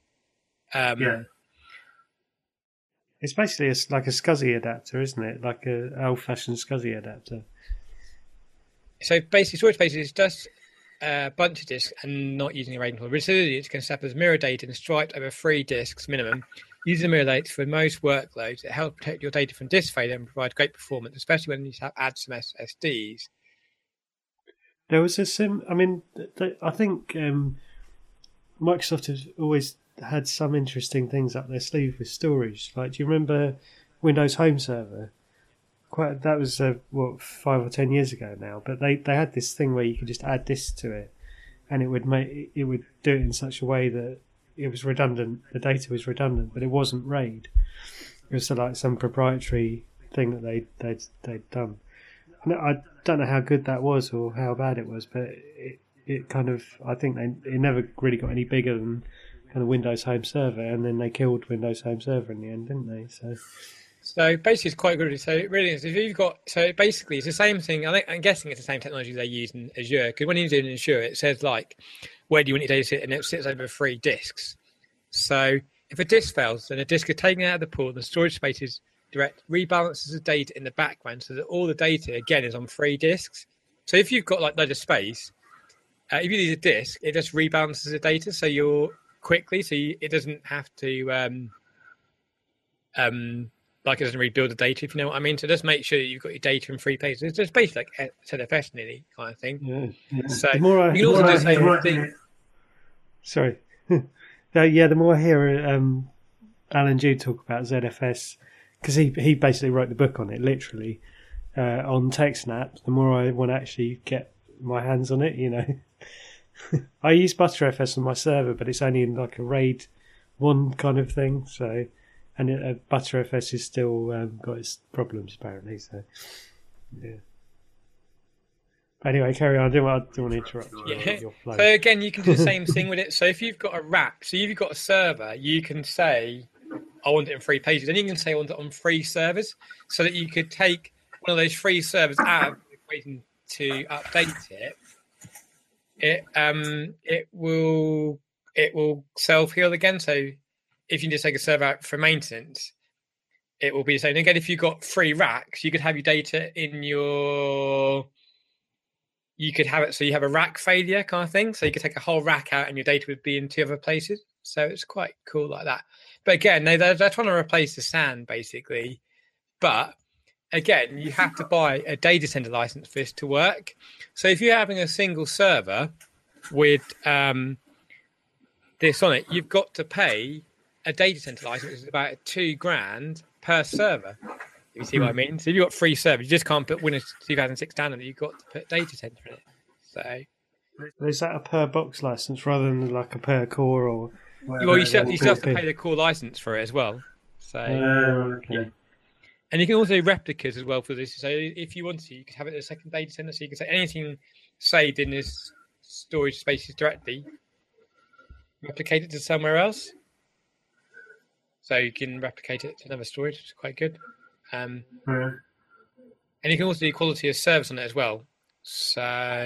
It's basically like a SCSI adapter, isn't it? Like an old-fashioned SCSI adapter. So basically, Storage Spaces is just a bunch of disks and not using a RAID controller. Resilience can set up as mirror data and striped over 3 disks minimum. Using mirror data for most workloads, it helps protect your data from disk failure and provide great performance, especially when you add some SSDs. There was I think Microsoft has always had some interesting things up their sleeve with storage. Like, do you remember Windows Home Server? That was 5 or 10 years ago now. But they had this thing where you could just add disks to it, and it would do it in such a way that it was redundant. The data was redundant, but it wasn't RAID. It was like some proprietary thing that they'd done. And I don't know how good that was or how bad it was, but it kind of, I think it never really got any bigger than kind of Windows Home Server, and then they killed Windows Home Server in the end, didn't they? So basically, it's quite good. So it really is. If you've got, so basically, it's the same thing. I'm guessing it's the same technology they use in Azure. Because when you're doing Azure, it says like, where do you want your data to sit, and it sits over 3 disks. So if a disk fails, then a disk is taken out of the pool. The Storage Spaces Direct rebalances the data in the background, so that all the data again is on 3 disks. So if you've got like loads of space, if you use a disk, it just rebalances the data, so you're quickly, so it doesn't have to like it doesn't rebuild the data, if you know what I mean. So just make sure that you've got your data in 3 places. It's just basically like ZFS nearly kind of thing. Yeah. So you can also do the same thing. Sorry. The more I hear Alan Jude talk about ZFS, because he basically wrote the book on it, literally, on TechSnap, the more I want to actually get my hands on it, you know. I use ButterFS on my server, but it's only in like a RAID 1 kind of thing, so... And ButterFS has still got its problems, apparently. So, yeah. But anyway, carry on. I don't want to interrupt your flow. So again, you can do the same thing with it. So if you've got a rack, so if you've got a server, you can say, I want it in 3 pages. Then you can say, I want it on 3 servers, so that you could take one of those 3 servers out of the equation to update it. It will self-heal again. So if you just take a server out for maintenance, it will be the same. Again, if you've got 3 racks, you could have your data in you could have it so you have a rack failure kind of thing. So you could take a whole rack out and your data would be in 2 other places. So it's quite cool like that. But again, they're trying to replace the SAN basically. But again, you have to buy a data center license for this to work. So if you're having a single server with this on it, you've got to pay a data center license, which is about $2,000 per server. You see what I mean? So if you've got 3 servers, you just can't put Windows 2006 down, and you've got to put data center in it. So is that a per box license rather than like a per core or? Well, you still have to pay the core license for it as well. So okay. Yeah. And you can also do replicas as well for this. So if you want to, you could have it in a second data center. So you can say anything saved in this Storage Spaces Directly, replicate it to somewhere else. So you can replicate it to another storage, which is quite good. And you can also do quality of service on it as well. So,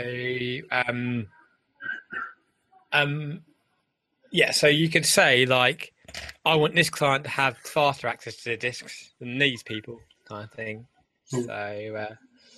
so you could say, like, I want this client to have faster access to the disks than these people, kind of thing. So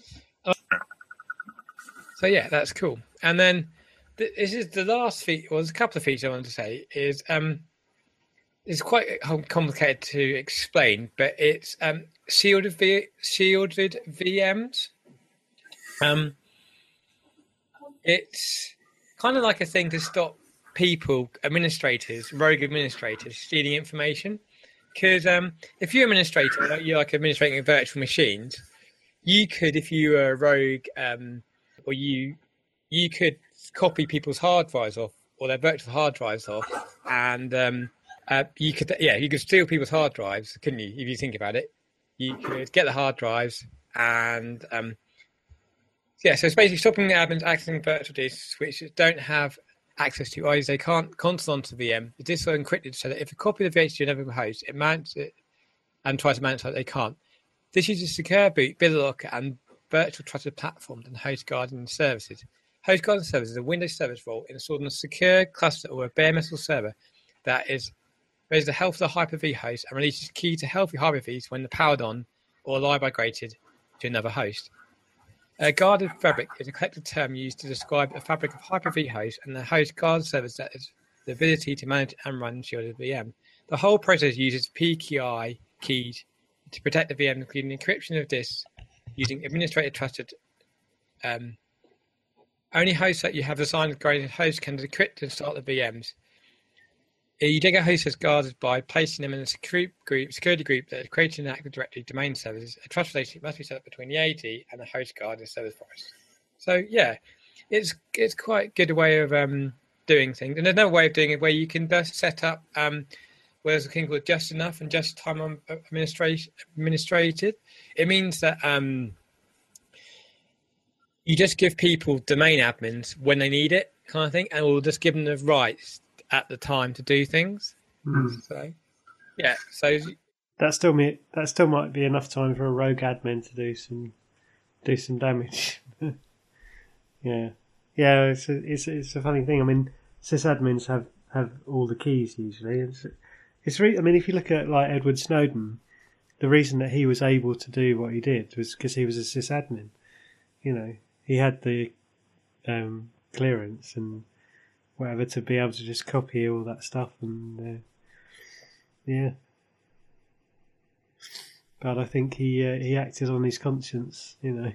yeah, that's cool. And then this is the last feature. Well, there's a couple of features I wanted to say. Is it's quite complicated to explain, but it's shielded VMs. It's kind of like a thing to stop people, rogue administrators, stealing information. Because if you're an administrator, you're like administrating virtual machines, you could, if you were a rogue, or you could copy people's hard drives off, or their virtual hard drives off, and you could steal people's hard drives, couldn't you? If you think about it, you could get the hard drives, and so it's basically stopping the admins accessing virtual disks which don't have access to, either they can't console onto the VM. The disks are encrypted so that if a copy of the VHD never host, it mounts it and tries to mount it, they can't. This uses secure boot, BitLocker, and virtual trusted platforms and host guarding services. Host guarding services is a Windows service role installed on a secure cluster or a bare metal server that raises the health of the Hyper-V host and releases key to healthy Hyper-Vs when they're powered on or live migrated to another host. A guarded fabric is a collective term used to describe a fabric of Hyper-V hosts and the host guard service that has the ability to manage and run shielded VM. The whole process uses PKI keys to protect the VM, including encryption of disks using administrator trusted. Only hosts that you have assigned graded hosts can decrypt and start the VMs. You take a host as guarded by placing them in a security group that is created in Active Directory domain services. A trust relationship must be set up between the AD and the host guarded service provider. So yeah, it's quite a good way of doing things. And there's another way of doing it where you can just set up where there's a thing called just enough and just time administrated. It means that you just give people domain admins when they need it, kind of thing, and we'll just give them the rights at the time to do things. So yeah, so that still might be enough time for a rogue admin to do some damage. yeah it's a funny thing. I mean, sysadmins have all the keys usually. I mean, if you look at like Edward Snowden, the reason that he was able to do what he did was because he was a sysadmin. You know, he had the clearance and whatever to be able to just copy all that stuff, and yeah. But I think he acted on his conscience, you know.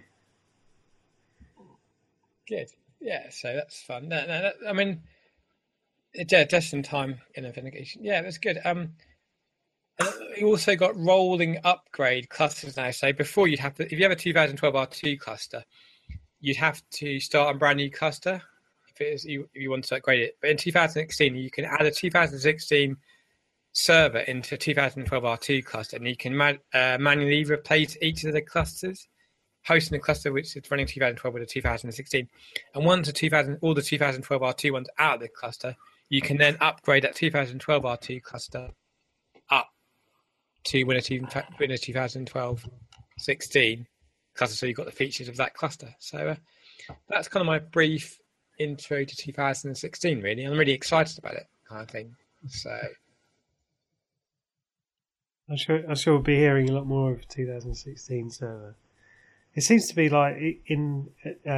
Good, yeah. So that's fun. I mean, yeah, just in time in authentication. Yeah, that's good. You also got rolling upgrade clusters now. So before you'd have to, if you have a 2012 R2 cluster, you'd have to start a brand new cluster if you want to upgrade it. But in 2016, you can add a 2016 server into 2012 R2 cluster, and you can manually replace each of the clusters, hosting a cluster which is running 2012 with a 2016. And once all the 2012 R2 ones out of the cluster, you can then upgrade that 2012 R2 cluster up to Windows 2012 16 cluster, so you've got the features of that cluster. So that's kind of my brief intro to 2016, really. I'm really excited about it, kind of thing. So I'm sure we'll be hearing a lot more of 2016 server. It seems to be like in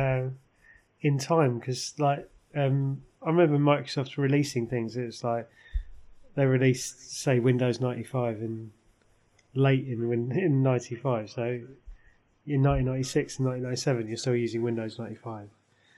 time, because like I remember Microsoft releasing things. It's like they released, say, Windows 95 late in 95. So in 1996 and 1997, you're still using Windows 95.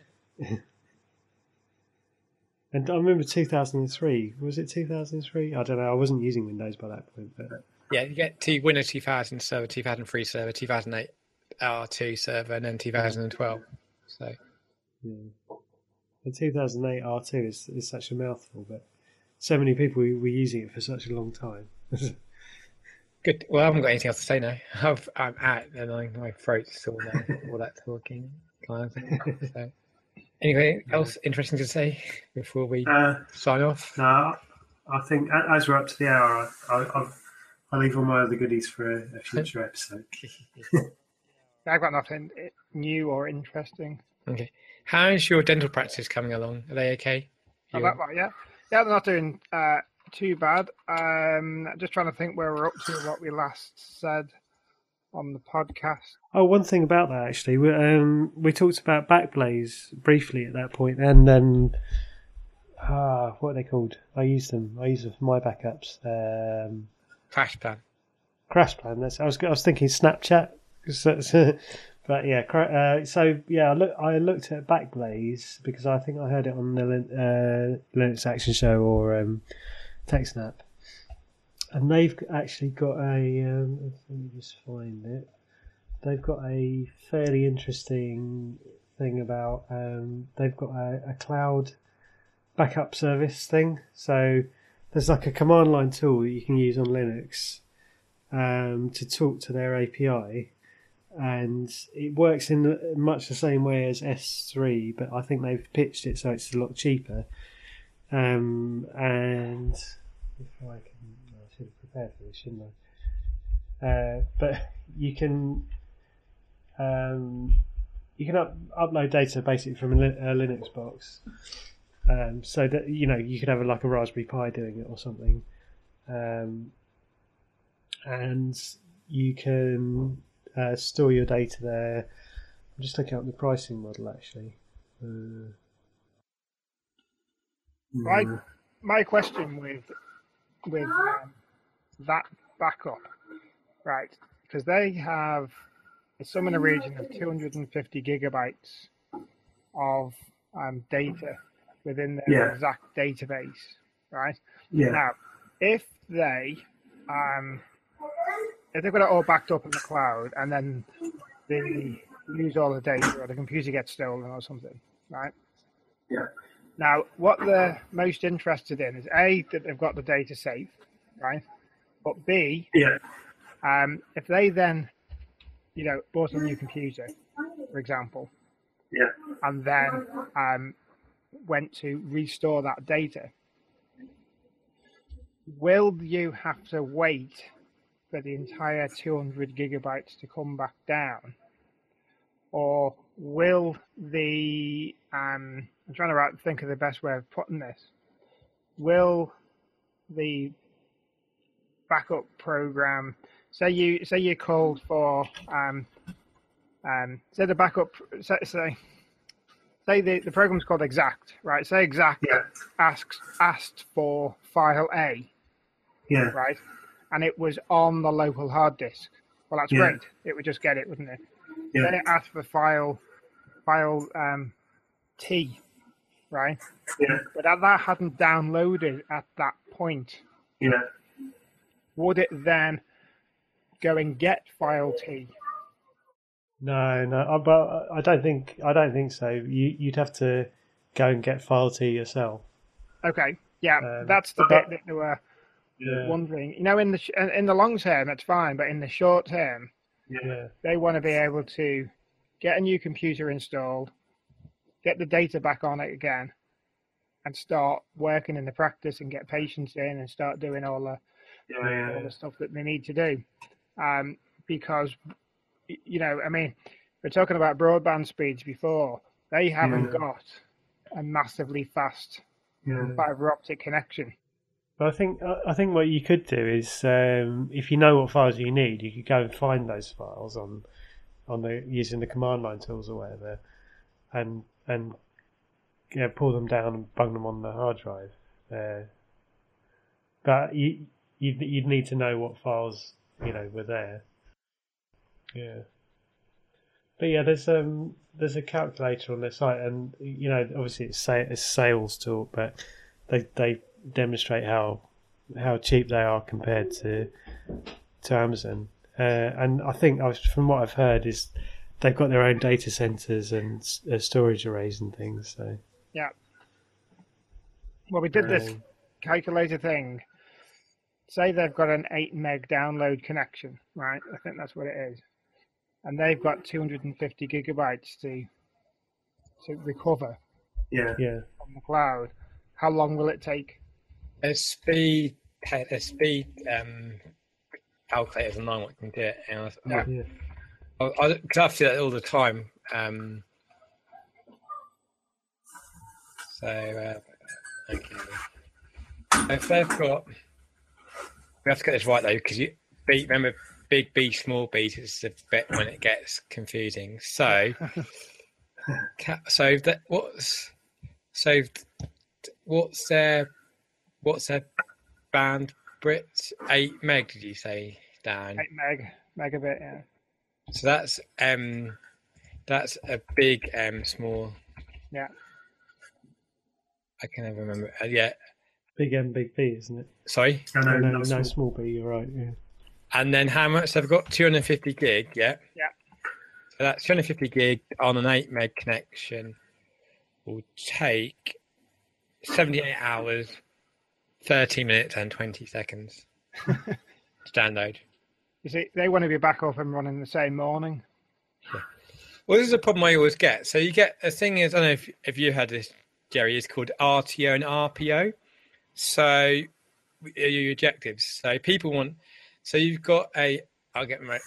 And I remember 2003. Was it 2003? I don't know. I wasn't using Windows by that point. But yeah, you get to Windows 2000 server, 2003 server, 2008 R2 server, and then 2012. So yeah. The 2008 R2 is such a mouthful, but so many people were using it for such a long time. Good. Well, I haven't got anything else to say now. I'm out, and my throat's all there, all that talking kind of thing. So, anything else interesting to say before we sign off? No, I think as we're up to the hour, I'll leave all my other goodies for a future episode. I've got nothing new or interesting. Okay. How's your dental practice coming along? Are they okay? Yeah, they're not doing too bad. Just trying to think where we're up to, what we last said on the podcast. Oh, one thing about that actually, we talked about Backblaze briefly at that point, and then what are they called? I use them for my backups. CrashPlan. CrashPlan. I was thinking Snapchat, but But yeah, I looked at Backblaze because I think I heard it on the Linux Action Show or TechSnap, and they've actually got a. Let me just find it. They've got a fairly interesting thing about. They've got a cloud backup service thing. So there's like a command line tool that you can use on Linux to talk to their API. And it works in much the same way as S3, but I think they've pitched it so it's a lot cheaper. And if I should have prepared for this, shouldn't I? But you can upload data basically from a Linux box, so that you could have like a Raspberry Pi doing it or something, and you can store your data there. I'm just looking up the pricing model actually. My question with that backup, right? Because they have some in the region of 250 gigabytes of data within their exact database, right? Yeah. Now, if they've got it all backed up in the cloud and then they lose all the data or the computer gets stolen or something, right? Yeah. Now, what they're most interested in is A, that they've got the data safe, right? But B, if they then, bought a new computer, for example, and then went to restore that data, will you have to wait for the entire 200 gigabytes to come back down? Or will the, I'm trying to think of the best way of putting this, will the backup program, say you called for, say the backup, say the program's called Exact, right? Say Exact asked for file A, right? And it was on the local hard disk. Well, that's great. It would just get it, wouldn't it? Yeah. Then it asked for file T, right? Yeah. But that hadn't downloaded at that point. Yeah. Would it then go and get file T? No, but I don't think so. You'd have to go and get file T yourself. Okay, yeah, that's the bit that they were wondering. In the long term, that's fine, but in the short term, they want to be able to get a new computer installed, get the data back on it again, and start working in the practice and get patients in and start doing all the stuff that they need to do. Because, we're talking about broadband speeds before. They haven't got a massively fast fiber optic connection. But I think what you could do is, if you know what files you need, you could go and find those files on using the command line tools or whatever, and pull them down and bung them on the hard drive. But you'd need to know what files were there. Yeah. But yeah, there's a calculator on their site, and obviously it's sales talk, but they demonstrate how cheap they are compared to Amazon. And I think from what I've heard is they've got their own data centers and storage arrays and things. So yeah. Well, we did this calculator thing. Say they've got an 8 meg download connection, right? I think that's what it is. And they've got 250 gigabytes to recover from the cloud. How long will it take? There's speed calculators online what can do it. I see that all the time. Okay. If they've got, we have to get this right though, because remember, big B, small b is the bit when it gets confusing. So, what's their bandwidth? 8 meg? Did you say, Dan? 8 megabit, yeah. So that's That's a big M, small. Yeah. I can never remember. Yeah. Big M, big B, isn't it? Sorry. I know, No, not no, small. small B. You're right. Yeah. And then how much? So I've got 250 gig. Yeah. Yeah. So that's 250 gig on an 8 meg connection. Will take 78 hours, 30 minutes, and 20 seconds to download. You see, they want to be back up and running the same morning. Well, this is a problem I always get. So you get a thing is, I don't know if you heard this, Jerry, it's called RTO and RPO. So your objectives. So people want, so you've got I'll get right,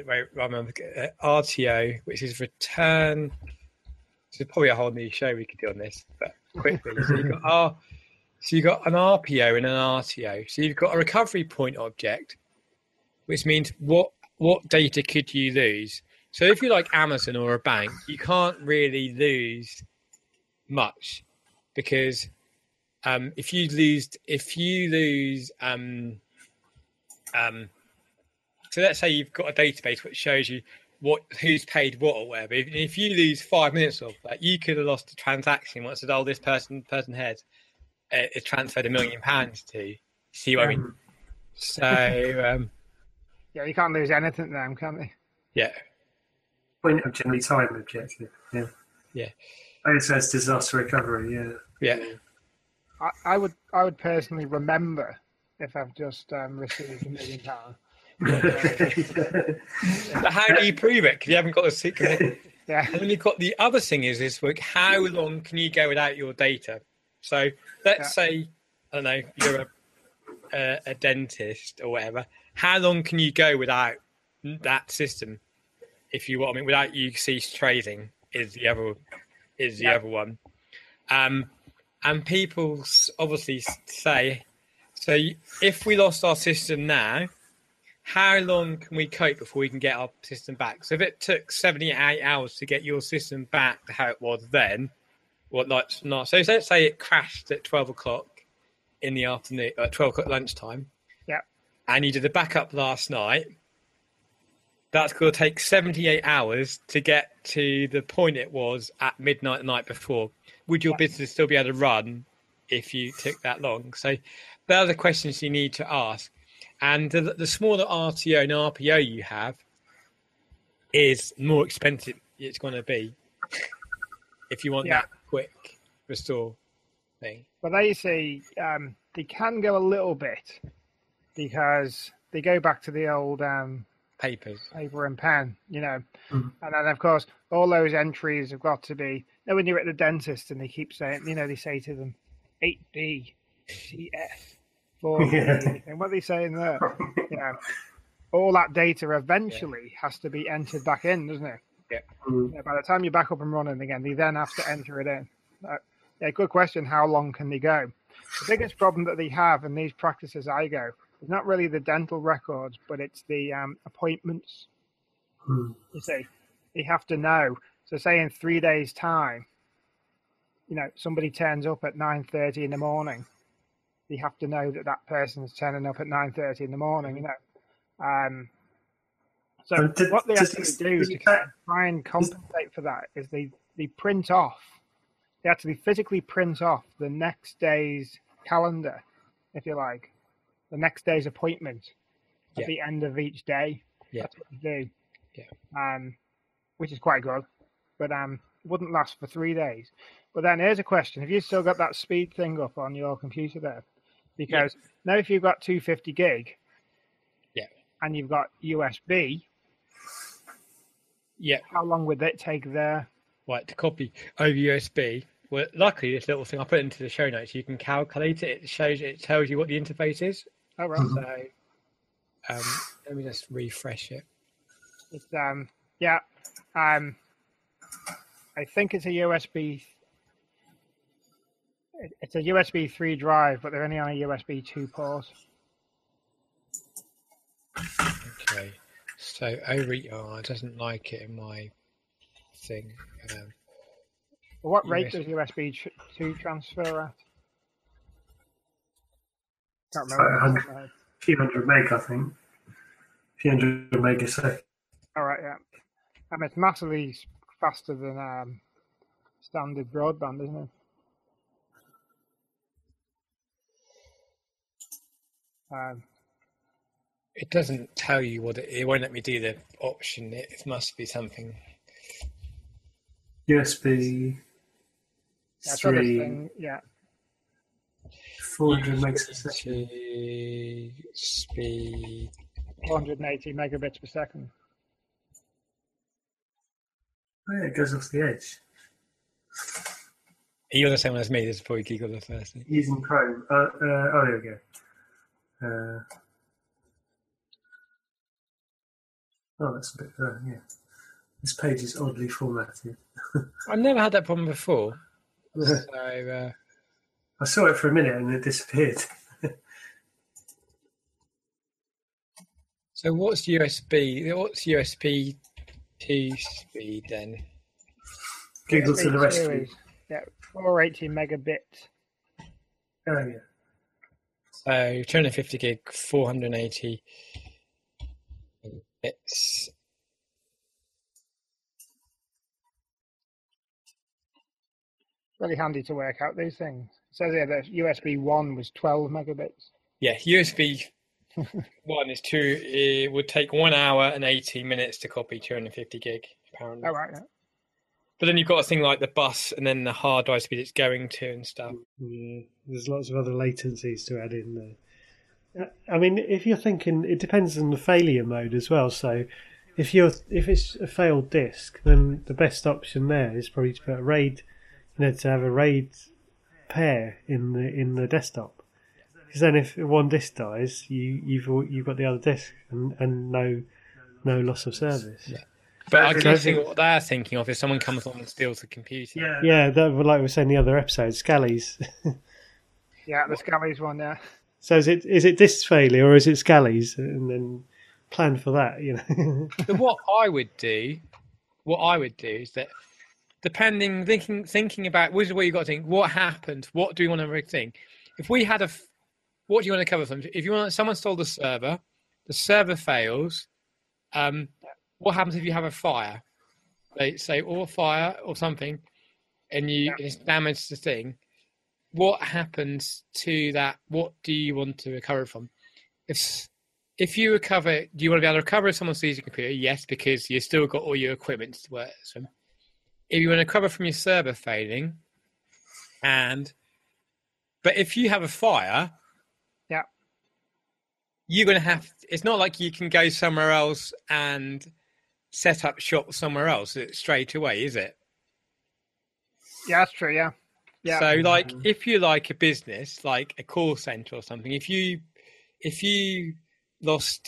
RTO, which is return. This is probably a whole new show we could do on this, but quickly. So you've got an RPO and an RTO. So you've got a recovery point object, which means what data could you lose? So if you're like Amazon or a bank, you can't really lose much because if you lose so let's say you've got a database which shows you who's paid what or whatever. If you lose 5 minutes of that, you could have lost a transaction once this person had it transferred £1 million to. See what I mean? So Yeah, you can't lose anything then, can they? yeah. Point of generally time objective. Yeah. Yeah. Oh, it says disaster recovery. Yeah. Yeah. I would personally remember if I've just received £1 million. But how do you prove it? Because you haven't got a secret. Yeah. And then you've got the other thing is like how long can you go without your data? So let's say, I don't know, you're a dentist or whatever. How long can you go without that system? If you want, I mean, without you cease trading is the other one. And people obviously say, so if we lost our system now, how long can we cope before we can get our system back? So if it took 78 hours to get your system back to how it was then, what like not? So let's say it crashed at 12 o'clock in the afternoon, at 12 o'clock lunchtime. Yeah. And you did the backup last night. That's going to take 78 hours to get to the point it was at midnight the night before. Would your business still be able to run if you took that long? So they're the questions you need to ask. And the smaller RTO and RPO you have is more expensive it's going to be if you want that quick restore thing. But they say they can go a little bit because they go back to the old paper and pen, and then of course all those entries have got to be. When you're at the dentist and they keep saying, they say to them 8B, CF, 4B, and what are they saying there? All that data eventually has to be entered back in, doesn't it? Yeah. By the time you're back up and running again, they then have to enter it in. Good question. How long can they go? The biggest problem that they have in these practices I go is not really the dental records, but it's the appointments. You see, they have to know. So say in 3 days' time, somebody turns up at 9:30 in the morning. They have to know that person is turning up at 9:30 in the morning, So what they actually do to try and compensate for that is they print off. They actually physically print off the next day's calendar, if you like, the next day's appointment at the end of each day. That's what they do. Which is quite good, but wouldn't last for 3 days. But then here's a question: have you still got that speed thing up on your computer there? Because now if you've got 250 gig, and you've got USB, how long would it take there? Right, to copy over USB. Well, luckily, this little thing I put into the show notes, you can calculate it. It tells you what the interface is. Oh, right. So, let me just refresh it. It's I think it's a USB. It's a USB 3 drive, but they're only on a USB 2 port. Okay, so it doesn't like it in my thing. What rate does USB 2 transfer at? Can't remember. A few hundred meg, I think. A few hundred meg a sec. All right, yeah. It's massively faster than standard broadband, isn't it? It doesn't tell you what it won't let me do the option. It must be something. USB Yeah, so this 3, thing, yeah. 400 megs per second. Speed. 480 megabits per second. Oh, yeah, it goes off the edge. You're the same one as me. This is probably Google the first thing. Using Chrome. Oh, there we go. That's a bit. Yeah. This page is oddly formatted. I've never had that problem before. So, I saw it for a minute and it disappeared. so what's USB? What's USB 2 speed then? Google to the USB2 rescue. is, yeah, 480 megabit. Oh, yeah. So 250 gig, 480 bits. Really handy to work out these things. It says here that USB 1 was 12 megabits. Yeah, USB 1 is it would take 1 hour and 18 minutes to copy 250 gig, apparently. Oh, right. Yeah. But then you've got a thing like the bus and then the hard drive speed it's going to and stuff. Yeah, there's lots of other latencies to add in there. I mean, if you're thinking, it depends on the failure mode as well. So, if it's a failed disk, then the best option there is probably to put a RAID, to have a RAID pair in the desktop. Because then, if one disk dies, you've got the other disk and no loss of service. Yeah. But I'm guessing what they're thinking of is someone comes along and steals the computer. Yeah, like we were saying in the other episode, Scallies. Yeah, the Scallies one, yeah. So is it disk failure or is it Scallies? And then plan for that, But what I would do is that depending, thinking about, which is what you've got to think, what happened? What do we want to think? If we had what do you want to cover from? If someone stole the server fails, what happens if you have a fire? They say, or fire or something, and it's damaged the thing. What happens to that? What do you want to recover from? If you recover, do you want to be able to recover if someone steals your computer? Yes, because you've still got all your equipment to work from. If you want to recover from your server failing, but if you have a fire, you're going to have. It's not like you can go somewhere else and set up shop somewhere else straight away, is it? Yeah, that's true. Yeah. Yeah. So, like, if you like a business, like a call center or something, if you lost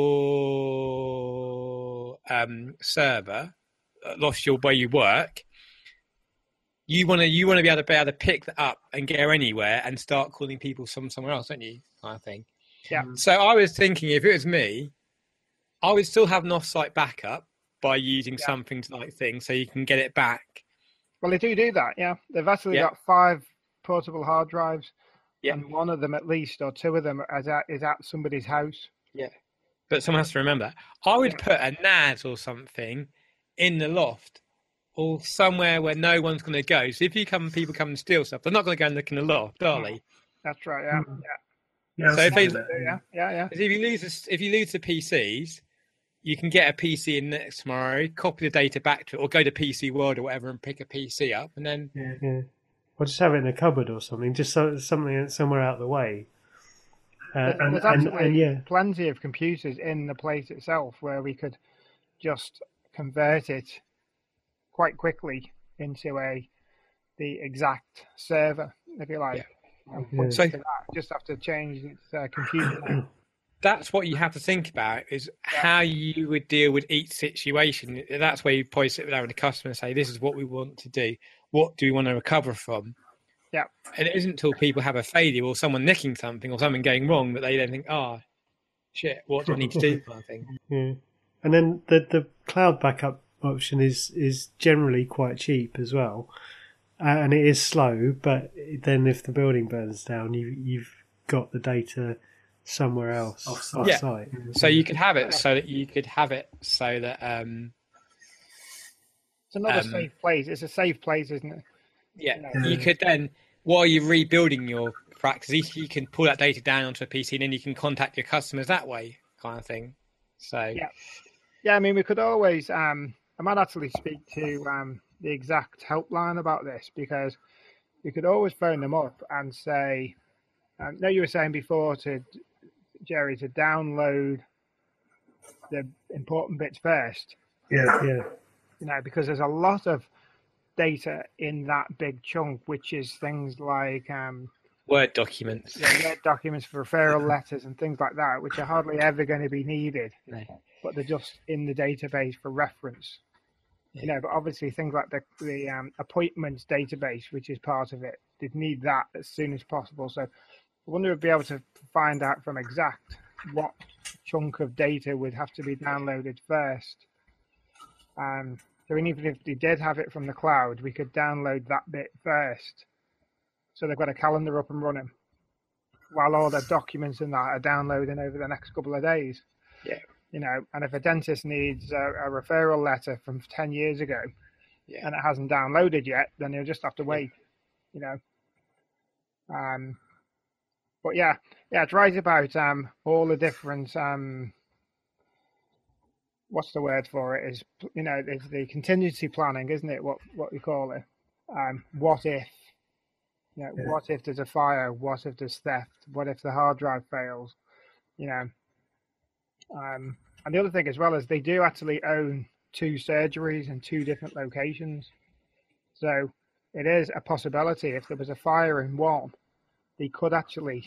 your server, lost your where you work, you want to be able to pick that up and go anywhere and start calling people somewhere else, don't you? I think. Yeah. So I was thinking, if it was me, I would still have an off-site backup by using something like things so you can get it back. Well, they do that, yeah. They've actually got 5 portable hard drives, and one of them at least, or 2 of them, is at somebody's house. Yeah, but someone has to remember that. I would put a NAS or something in the loft, or somewhere where no one's going to go. So if people come and steal stuff, they're not going to go and look in the loft, are they? That's right, yeah. Yeah, So if you lose the PCs, you can get a PC in next tomorrow, copy the data back to it, or go to PC World or whatever and pick a PC up, and then or just have it in a cupboard or something, just something somewhere out of the way. There's actually plenty of computers in the place itself where we could just convert it quite quickly into the exact server, if you like. So just have to change its computer. That's what you have to think about, is how you would deal with each situation. That's where you probably sit down with the customer and say, this is what we want to do. What do we want to recover from? Yeah. And it isn't until people have a failure or someone nicking something or something going wrong that they then think, shit, what do I need to do? Kind of thing. Yeah. And then the cloud backup option is generally quite cheap as well. And it is slow, but then if the building burns down, you've got the data somewhere else off-site. So you could have it so that It's another safe place. It's a safe place, isn't it? Yeah, You know. you could then, while you're rebuilding your practice, you can pull that data down onto a PC, and then you can contact your customers that way, kind of thing. So yeah. I mean, we could always. I might actually speak to the exact helpline about this, because you could always phone them up and say, "No, you were saying before to Jerry to download the important bits first." Yeah. Yeah. You know, because there's a lot of data in that big chunk, which is things like Word documents. Word documents for referral letters and things like that, which are hardly ever going to be needed, No. but they're just in the database for reference. Yeah. You know, but obviously things like the appointments database, which is part of it, they'd need that as soon as possible. So I wonder if we'd be able to find out from Exact what chunk of data would have to be downloaded first. So even if they did have it from the cloud, we could download that bit first. So they've got a calendar up and running while all the documents and that are downloading over the next couple of days. Yeah. You know, and if a dentist needs a referral letter from 10 years ago and it hasn't downloaded yet, then he'll just have to wait, you know. But yeah, it's right about all the different what's the word for it, is, you know, it's the contingency planning, isn't it, what we call it. What if, you know, what if there's a fire, what if there's theft, what if the hard drive fails, you know. And the other thing as well is they do actually own 2 surgeries in 2 different locations, so it is a possibility if there was a fire in one, they could actually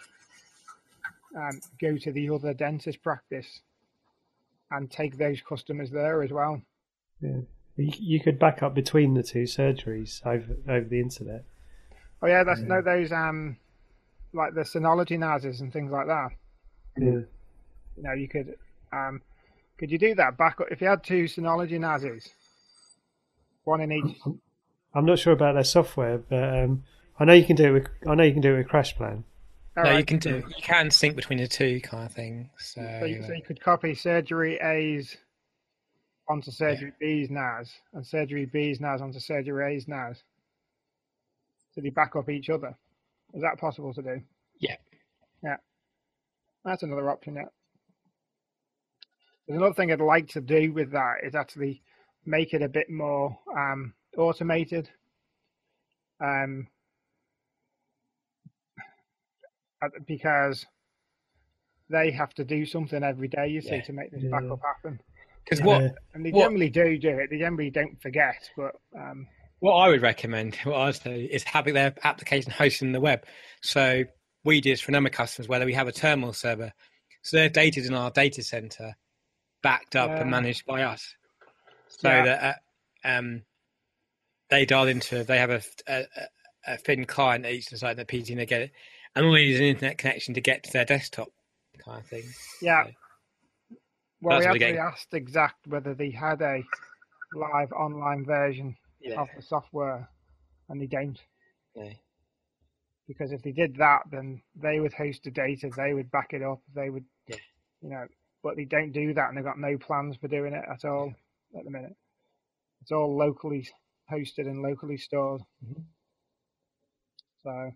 go to the other dentist practice and take those customers there as well. Yeah. You could back up between the 2 surgeries over the internet. Oh yeah, that's no those like the Synology NASs and things like that. Yeah. You know, you could you do that back up if you had 2 Synology NASs, one in each? I'm not sure about their software, but I know you can do it with CrashPlan. You can sync between the 2 kind of thing. So you could copy surgery A's onto surgery B's NAS and surgery B's NAS onto surgery A's NAS. So they back up each other. Is that possible to do? Yeah. Yeah. That's another option, yeah. There's another thing I'd like to do with that is actually make it a bit more automated. Because they have to do something every day, you see, to make this backup happen. Because and they generally do it. They generally don't forget. But what I would recommend, what I would say, is having their application hosted in the web. So we do this for a number of customers, whether we have a terminal server, so their data is in our data center, backed up and managed by us, so that they dial into. They have a thin client at each side of the PC, and they get it. And all they need is an internet connection to get to their desktop, kind of thing. Yeah. So, well, we actually asked Exact whether they had a live online version of the software, and they don't. Yeah. Because if they did that, then they would host the data, they would back it up, they would, you know. But they don't do that, and they've got no plans for doing it at all at the minute. It's all locally hosted and locally stored. Mm-hmm. So.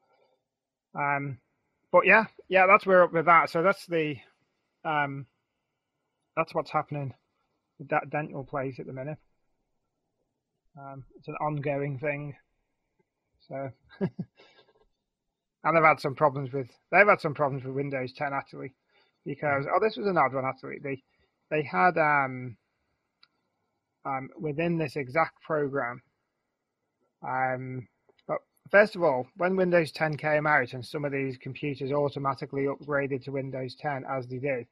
But yeah, that's where we're up with that. So that's the, that's what's happening with that dental place at the minute. It's an ongoing thing. So, and they've had some problems with Windows 10 actually, because this was an odd one actually. They had within this Exact program. First of all, when Windows 10 came out and some of these computers automatically upgraded to Windows 10 as they did,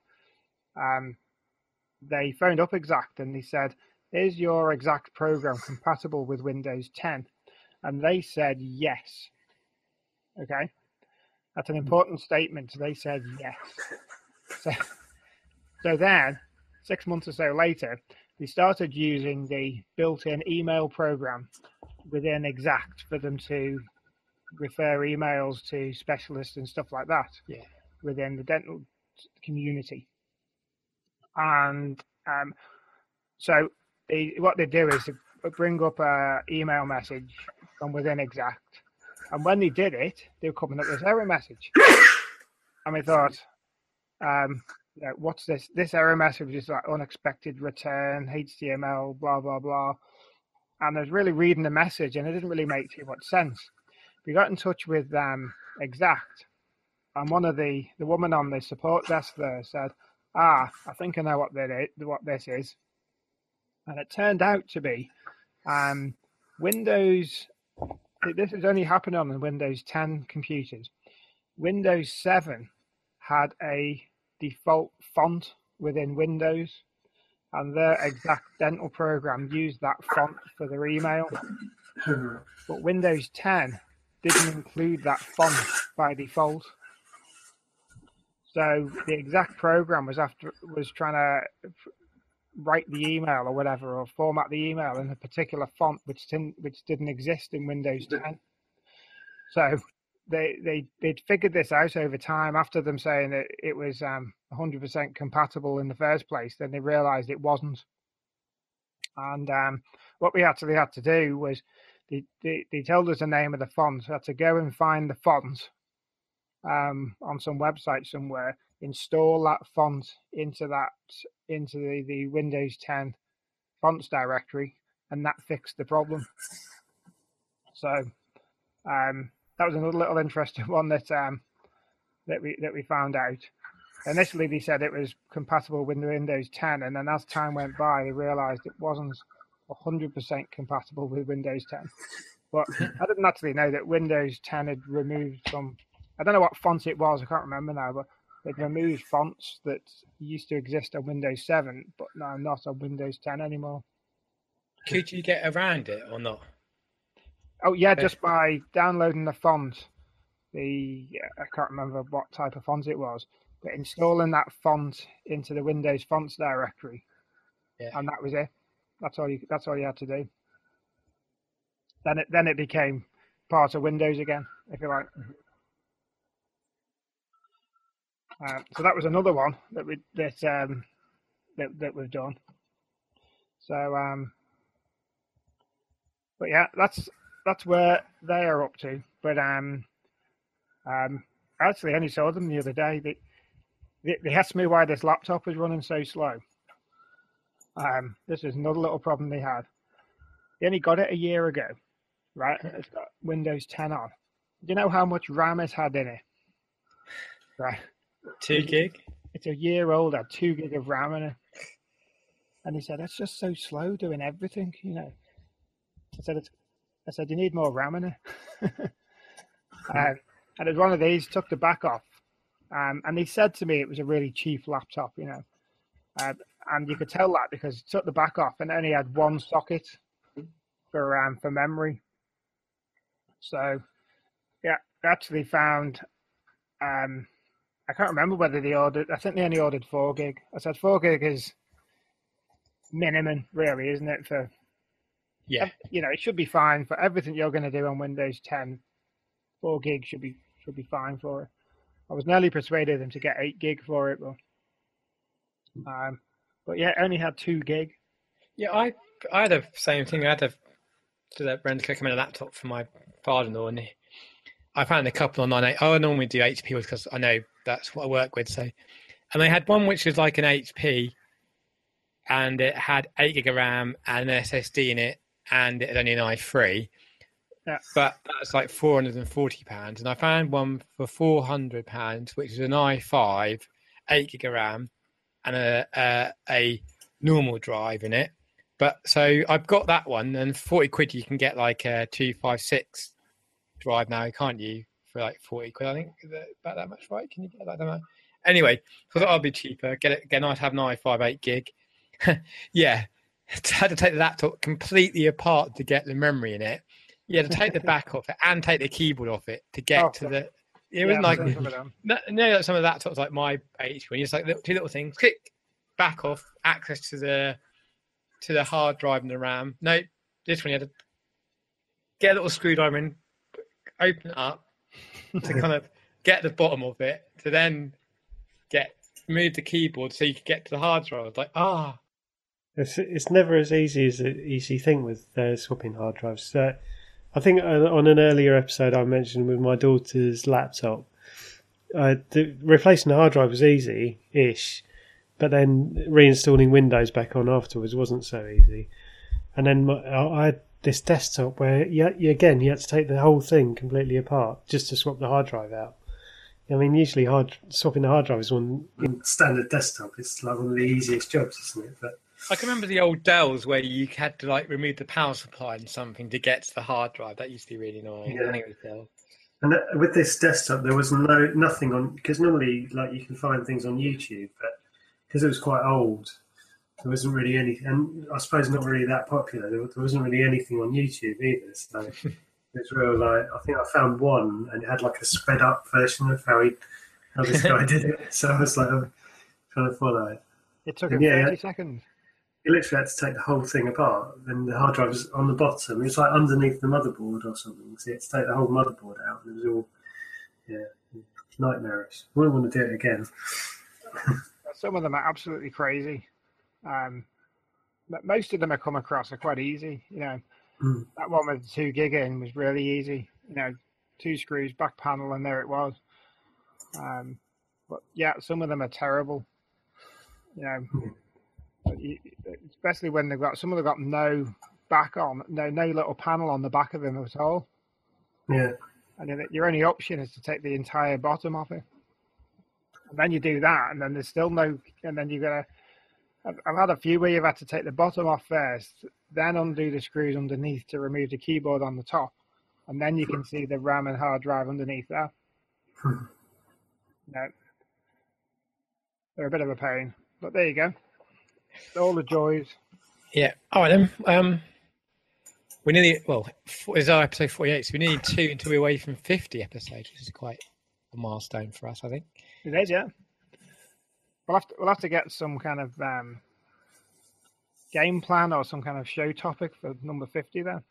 they phoned up Exact and they said, "Is your Exact program compatible with Windows 10?" And they said yes. Okay, that's an important statement. They said yes. So then, 6 months or so later, they started using the built-in email program within Exact for them to refer emails to specialists and stuff like that within the dental community. And so what they do is bring up a email message from within Exact, and when they did it, they were coming up with this error message, and we thought, what's this? This error message is like unexpected return HTML blah blah blah, and I was really reading the message, and it didn't really make too much sense. We got in touch with Exact, and one of the woman on the support desk there said, I think I know what this is. And it turned out to be Windows. This is only happening on the Windows 10 computers. Windows 7 had a default font within Windows, and their Exact Dental program used that font for their email. But Windows 10 didn't include that font by default. So the Exact program was trying to write the email or whatever, or format the email in a particular font which didn't exist in Windows 10. So they'd figured this out over time after them saying that it was 100% compatible in the first place. Then they realized it wasn't. And what we actually had to do was they told us the name of the font. So I had to go and find the font on some website somewhere, install that font into the Windows 10 fonts directory, and that fixed the problem. So that was another little interesting one that we found out. Initially, they said it was compatible with Windows 10, and then as time went by, they realized it wasn't 100% compatible with Windows 10. But I didn't actually know that Windows 10 had removed some. I don't know what font it was. I can't remember now, but they'd removed fonts that used to exist on Windows 7, but now not on Windows 10 anymore. Could you get around it or not? Oh yeah, just by downloading the font. I can't remember what type of font it was, but installing that font into the Windows fonts directory, and that was it. That's all you had to do. Then it became part of Windows again, if you like. So that was another one that we've done. So, but yeah, that's where they are up to. But I actually only saw them the other day. They asked me why this laptop was running so slow. This is another little problem they had. They only got it a year ago, right? It's got Windows 10 on. Do you know how much RAM it had in it? Right. 2 gig? It's a year old, had 2 gig of RAM in it. And he said, it's just so slow doing everything, you know. I said, you need more RAM in it. And it was one of these, took the back off. And he said to me it was a really cheap laptop, you know. And you could tell that because it took the back off and it only had one socket for memory. So, yeah, actually found... I can't remember whether they ordered. I think they only ordered 4 gig. I said 4 gig is minimum, really, isn't it? For it should be fine for everything you're going to do on Windows 10. 4 gig should be fine for it. I was nearly persuaded them to get 8 gig for it, but yeah, it only had 2 gig. Yeah, I had the same thing. I had to rent a laptop for my father-in-law, and I found a couple online. I normally do HP because I know that's what I work with. So, and I had one which was like an HP, and it had 8 gig of RAM and an SSD in it, and it had only an i3. Yeah. But that's like £440, and I found one for £400, which is an i5, 8 gig of RAM, and a normal drive in it. But so I've got that one, and 40 quid you can get like a 256 drive now, can't you? For like 40 quid, I think. Is it about that much, right? Can you get that? I don't know. Anyway, so I thought I'd be cheaper. Get it again. I'd have an i5 8 gig. Yeah, I had to take the laptop completely apart to get the memory in it. Yeah, to take the back off it and take the keyboard off it to get to the. It was like like some of the laptops like my HP when you just like two little things, click, back off, access to the hard drive and the RAM. No, this one you had to get a little screwdriver in, open it up to kind of get the bottom of it, to then move the keyboard so you could get to the hard drive. It's like, It's never as easy as you think with swapping hard drives. I think on an earlier episode I mentioned with my daughter's laptop, replacing the hard drive was easy-ish, but then reinstalling Windows back on afterwards wasn't so easy. And then I had this desktop where you had to take the whole thing completely apart just to swap the hard drive out. I mean, usually swapping the hard drive is one standard desktop. It's like one of the easiest jobs, isn't it? But I can remember the old Dells where you had to like remove the power supply and something to get to the hard drive. That used to be really annoying. Yeah. I think it was Dell. And with this desktop, there was nothing on, because normally like you can find things on YouTube, but because it was quite old, there wasn't really any, and I suppose not really that popular. There wasn't really anything on YouTube either. So it was real like, I think I found one and it had like a sped up version of how this guy did it. So I was like, I'm trying to follow it. It took him 30 seconds. You literally had to take the whole thing apart, and the hard drive was on the bottom. It was like underneath the motherboard or something. So you had to take the whole motherboard out, and it was all, nightmarish. I wouldn't want to do it again. Some of them are absolutely crazy. Most of them I come across are quite easy. That one with the 2 gig in was really easy. 2 screws, back panel, and there it was. But yeah, some of them are terrible. Especially when some of them got no back on, no little panel on the back of them at all. Yeah. And then your only option is to take the entire bottom off it. And then you do that, and then there's still no, and then you've got to, I've had a few where you've had to take the bottom off first, then undo the screws underneath to remove the keyboard on the top. And then you can see the RAM and hard drive underneath that. They're a bit of a pain, but there you go. All the joys. Yeah. All right then. We nearly, it's our episode 48, so we need 2 until we're away from 50 episodes, which is quite a milestone for us, I think. It is, yeah. We'll have to get some kind of game plan or some kind of show topic for number 50 then.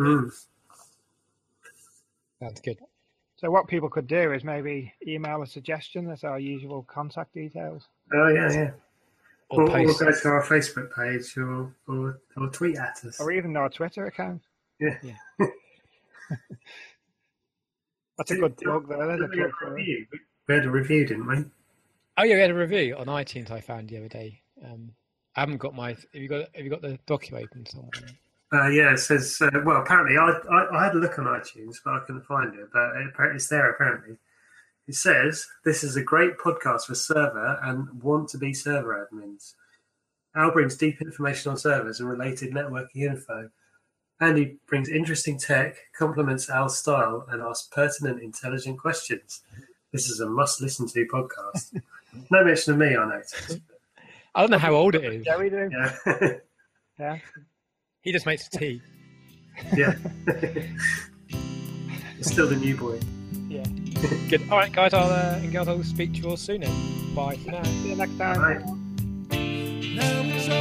Sounds good. So what people could do is maybe email a suggestion. That's our usual contact details. Oh, yeah. Or go to our Facebook page or tweet at us. Or even our Twitter account. Yeah. That's a good plug there. We had a review, didn't we? Oh yeah, we had a review on iTunes I found the other day. I haven't got have you got the document open somewhere? Yeah, it says, apparently I had a look on iTunes, but I couldn't find it. But it's there, apparently. It says, this is a great podcast for server and want-to-be server admins. Al brings deep information on servers and related networking info. Andy brings interesting tech, complements Al's style, and asks pertinent, intelligent questions. This is a must-listen-to podcast. No mention of me, I noticed. I don't know how old it is. Yeah, we do. Yeah. Yeah. He just makes tea. Yeah. It's still the new boy. Yeah. Good. All right, guys, and girls, I'll speak to you all soon then. Bye for now. See you next time. Bye. Now it's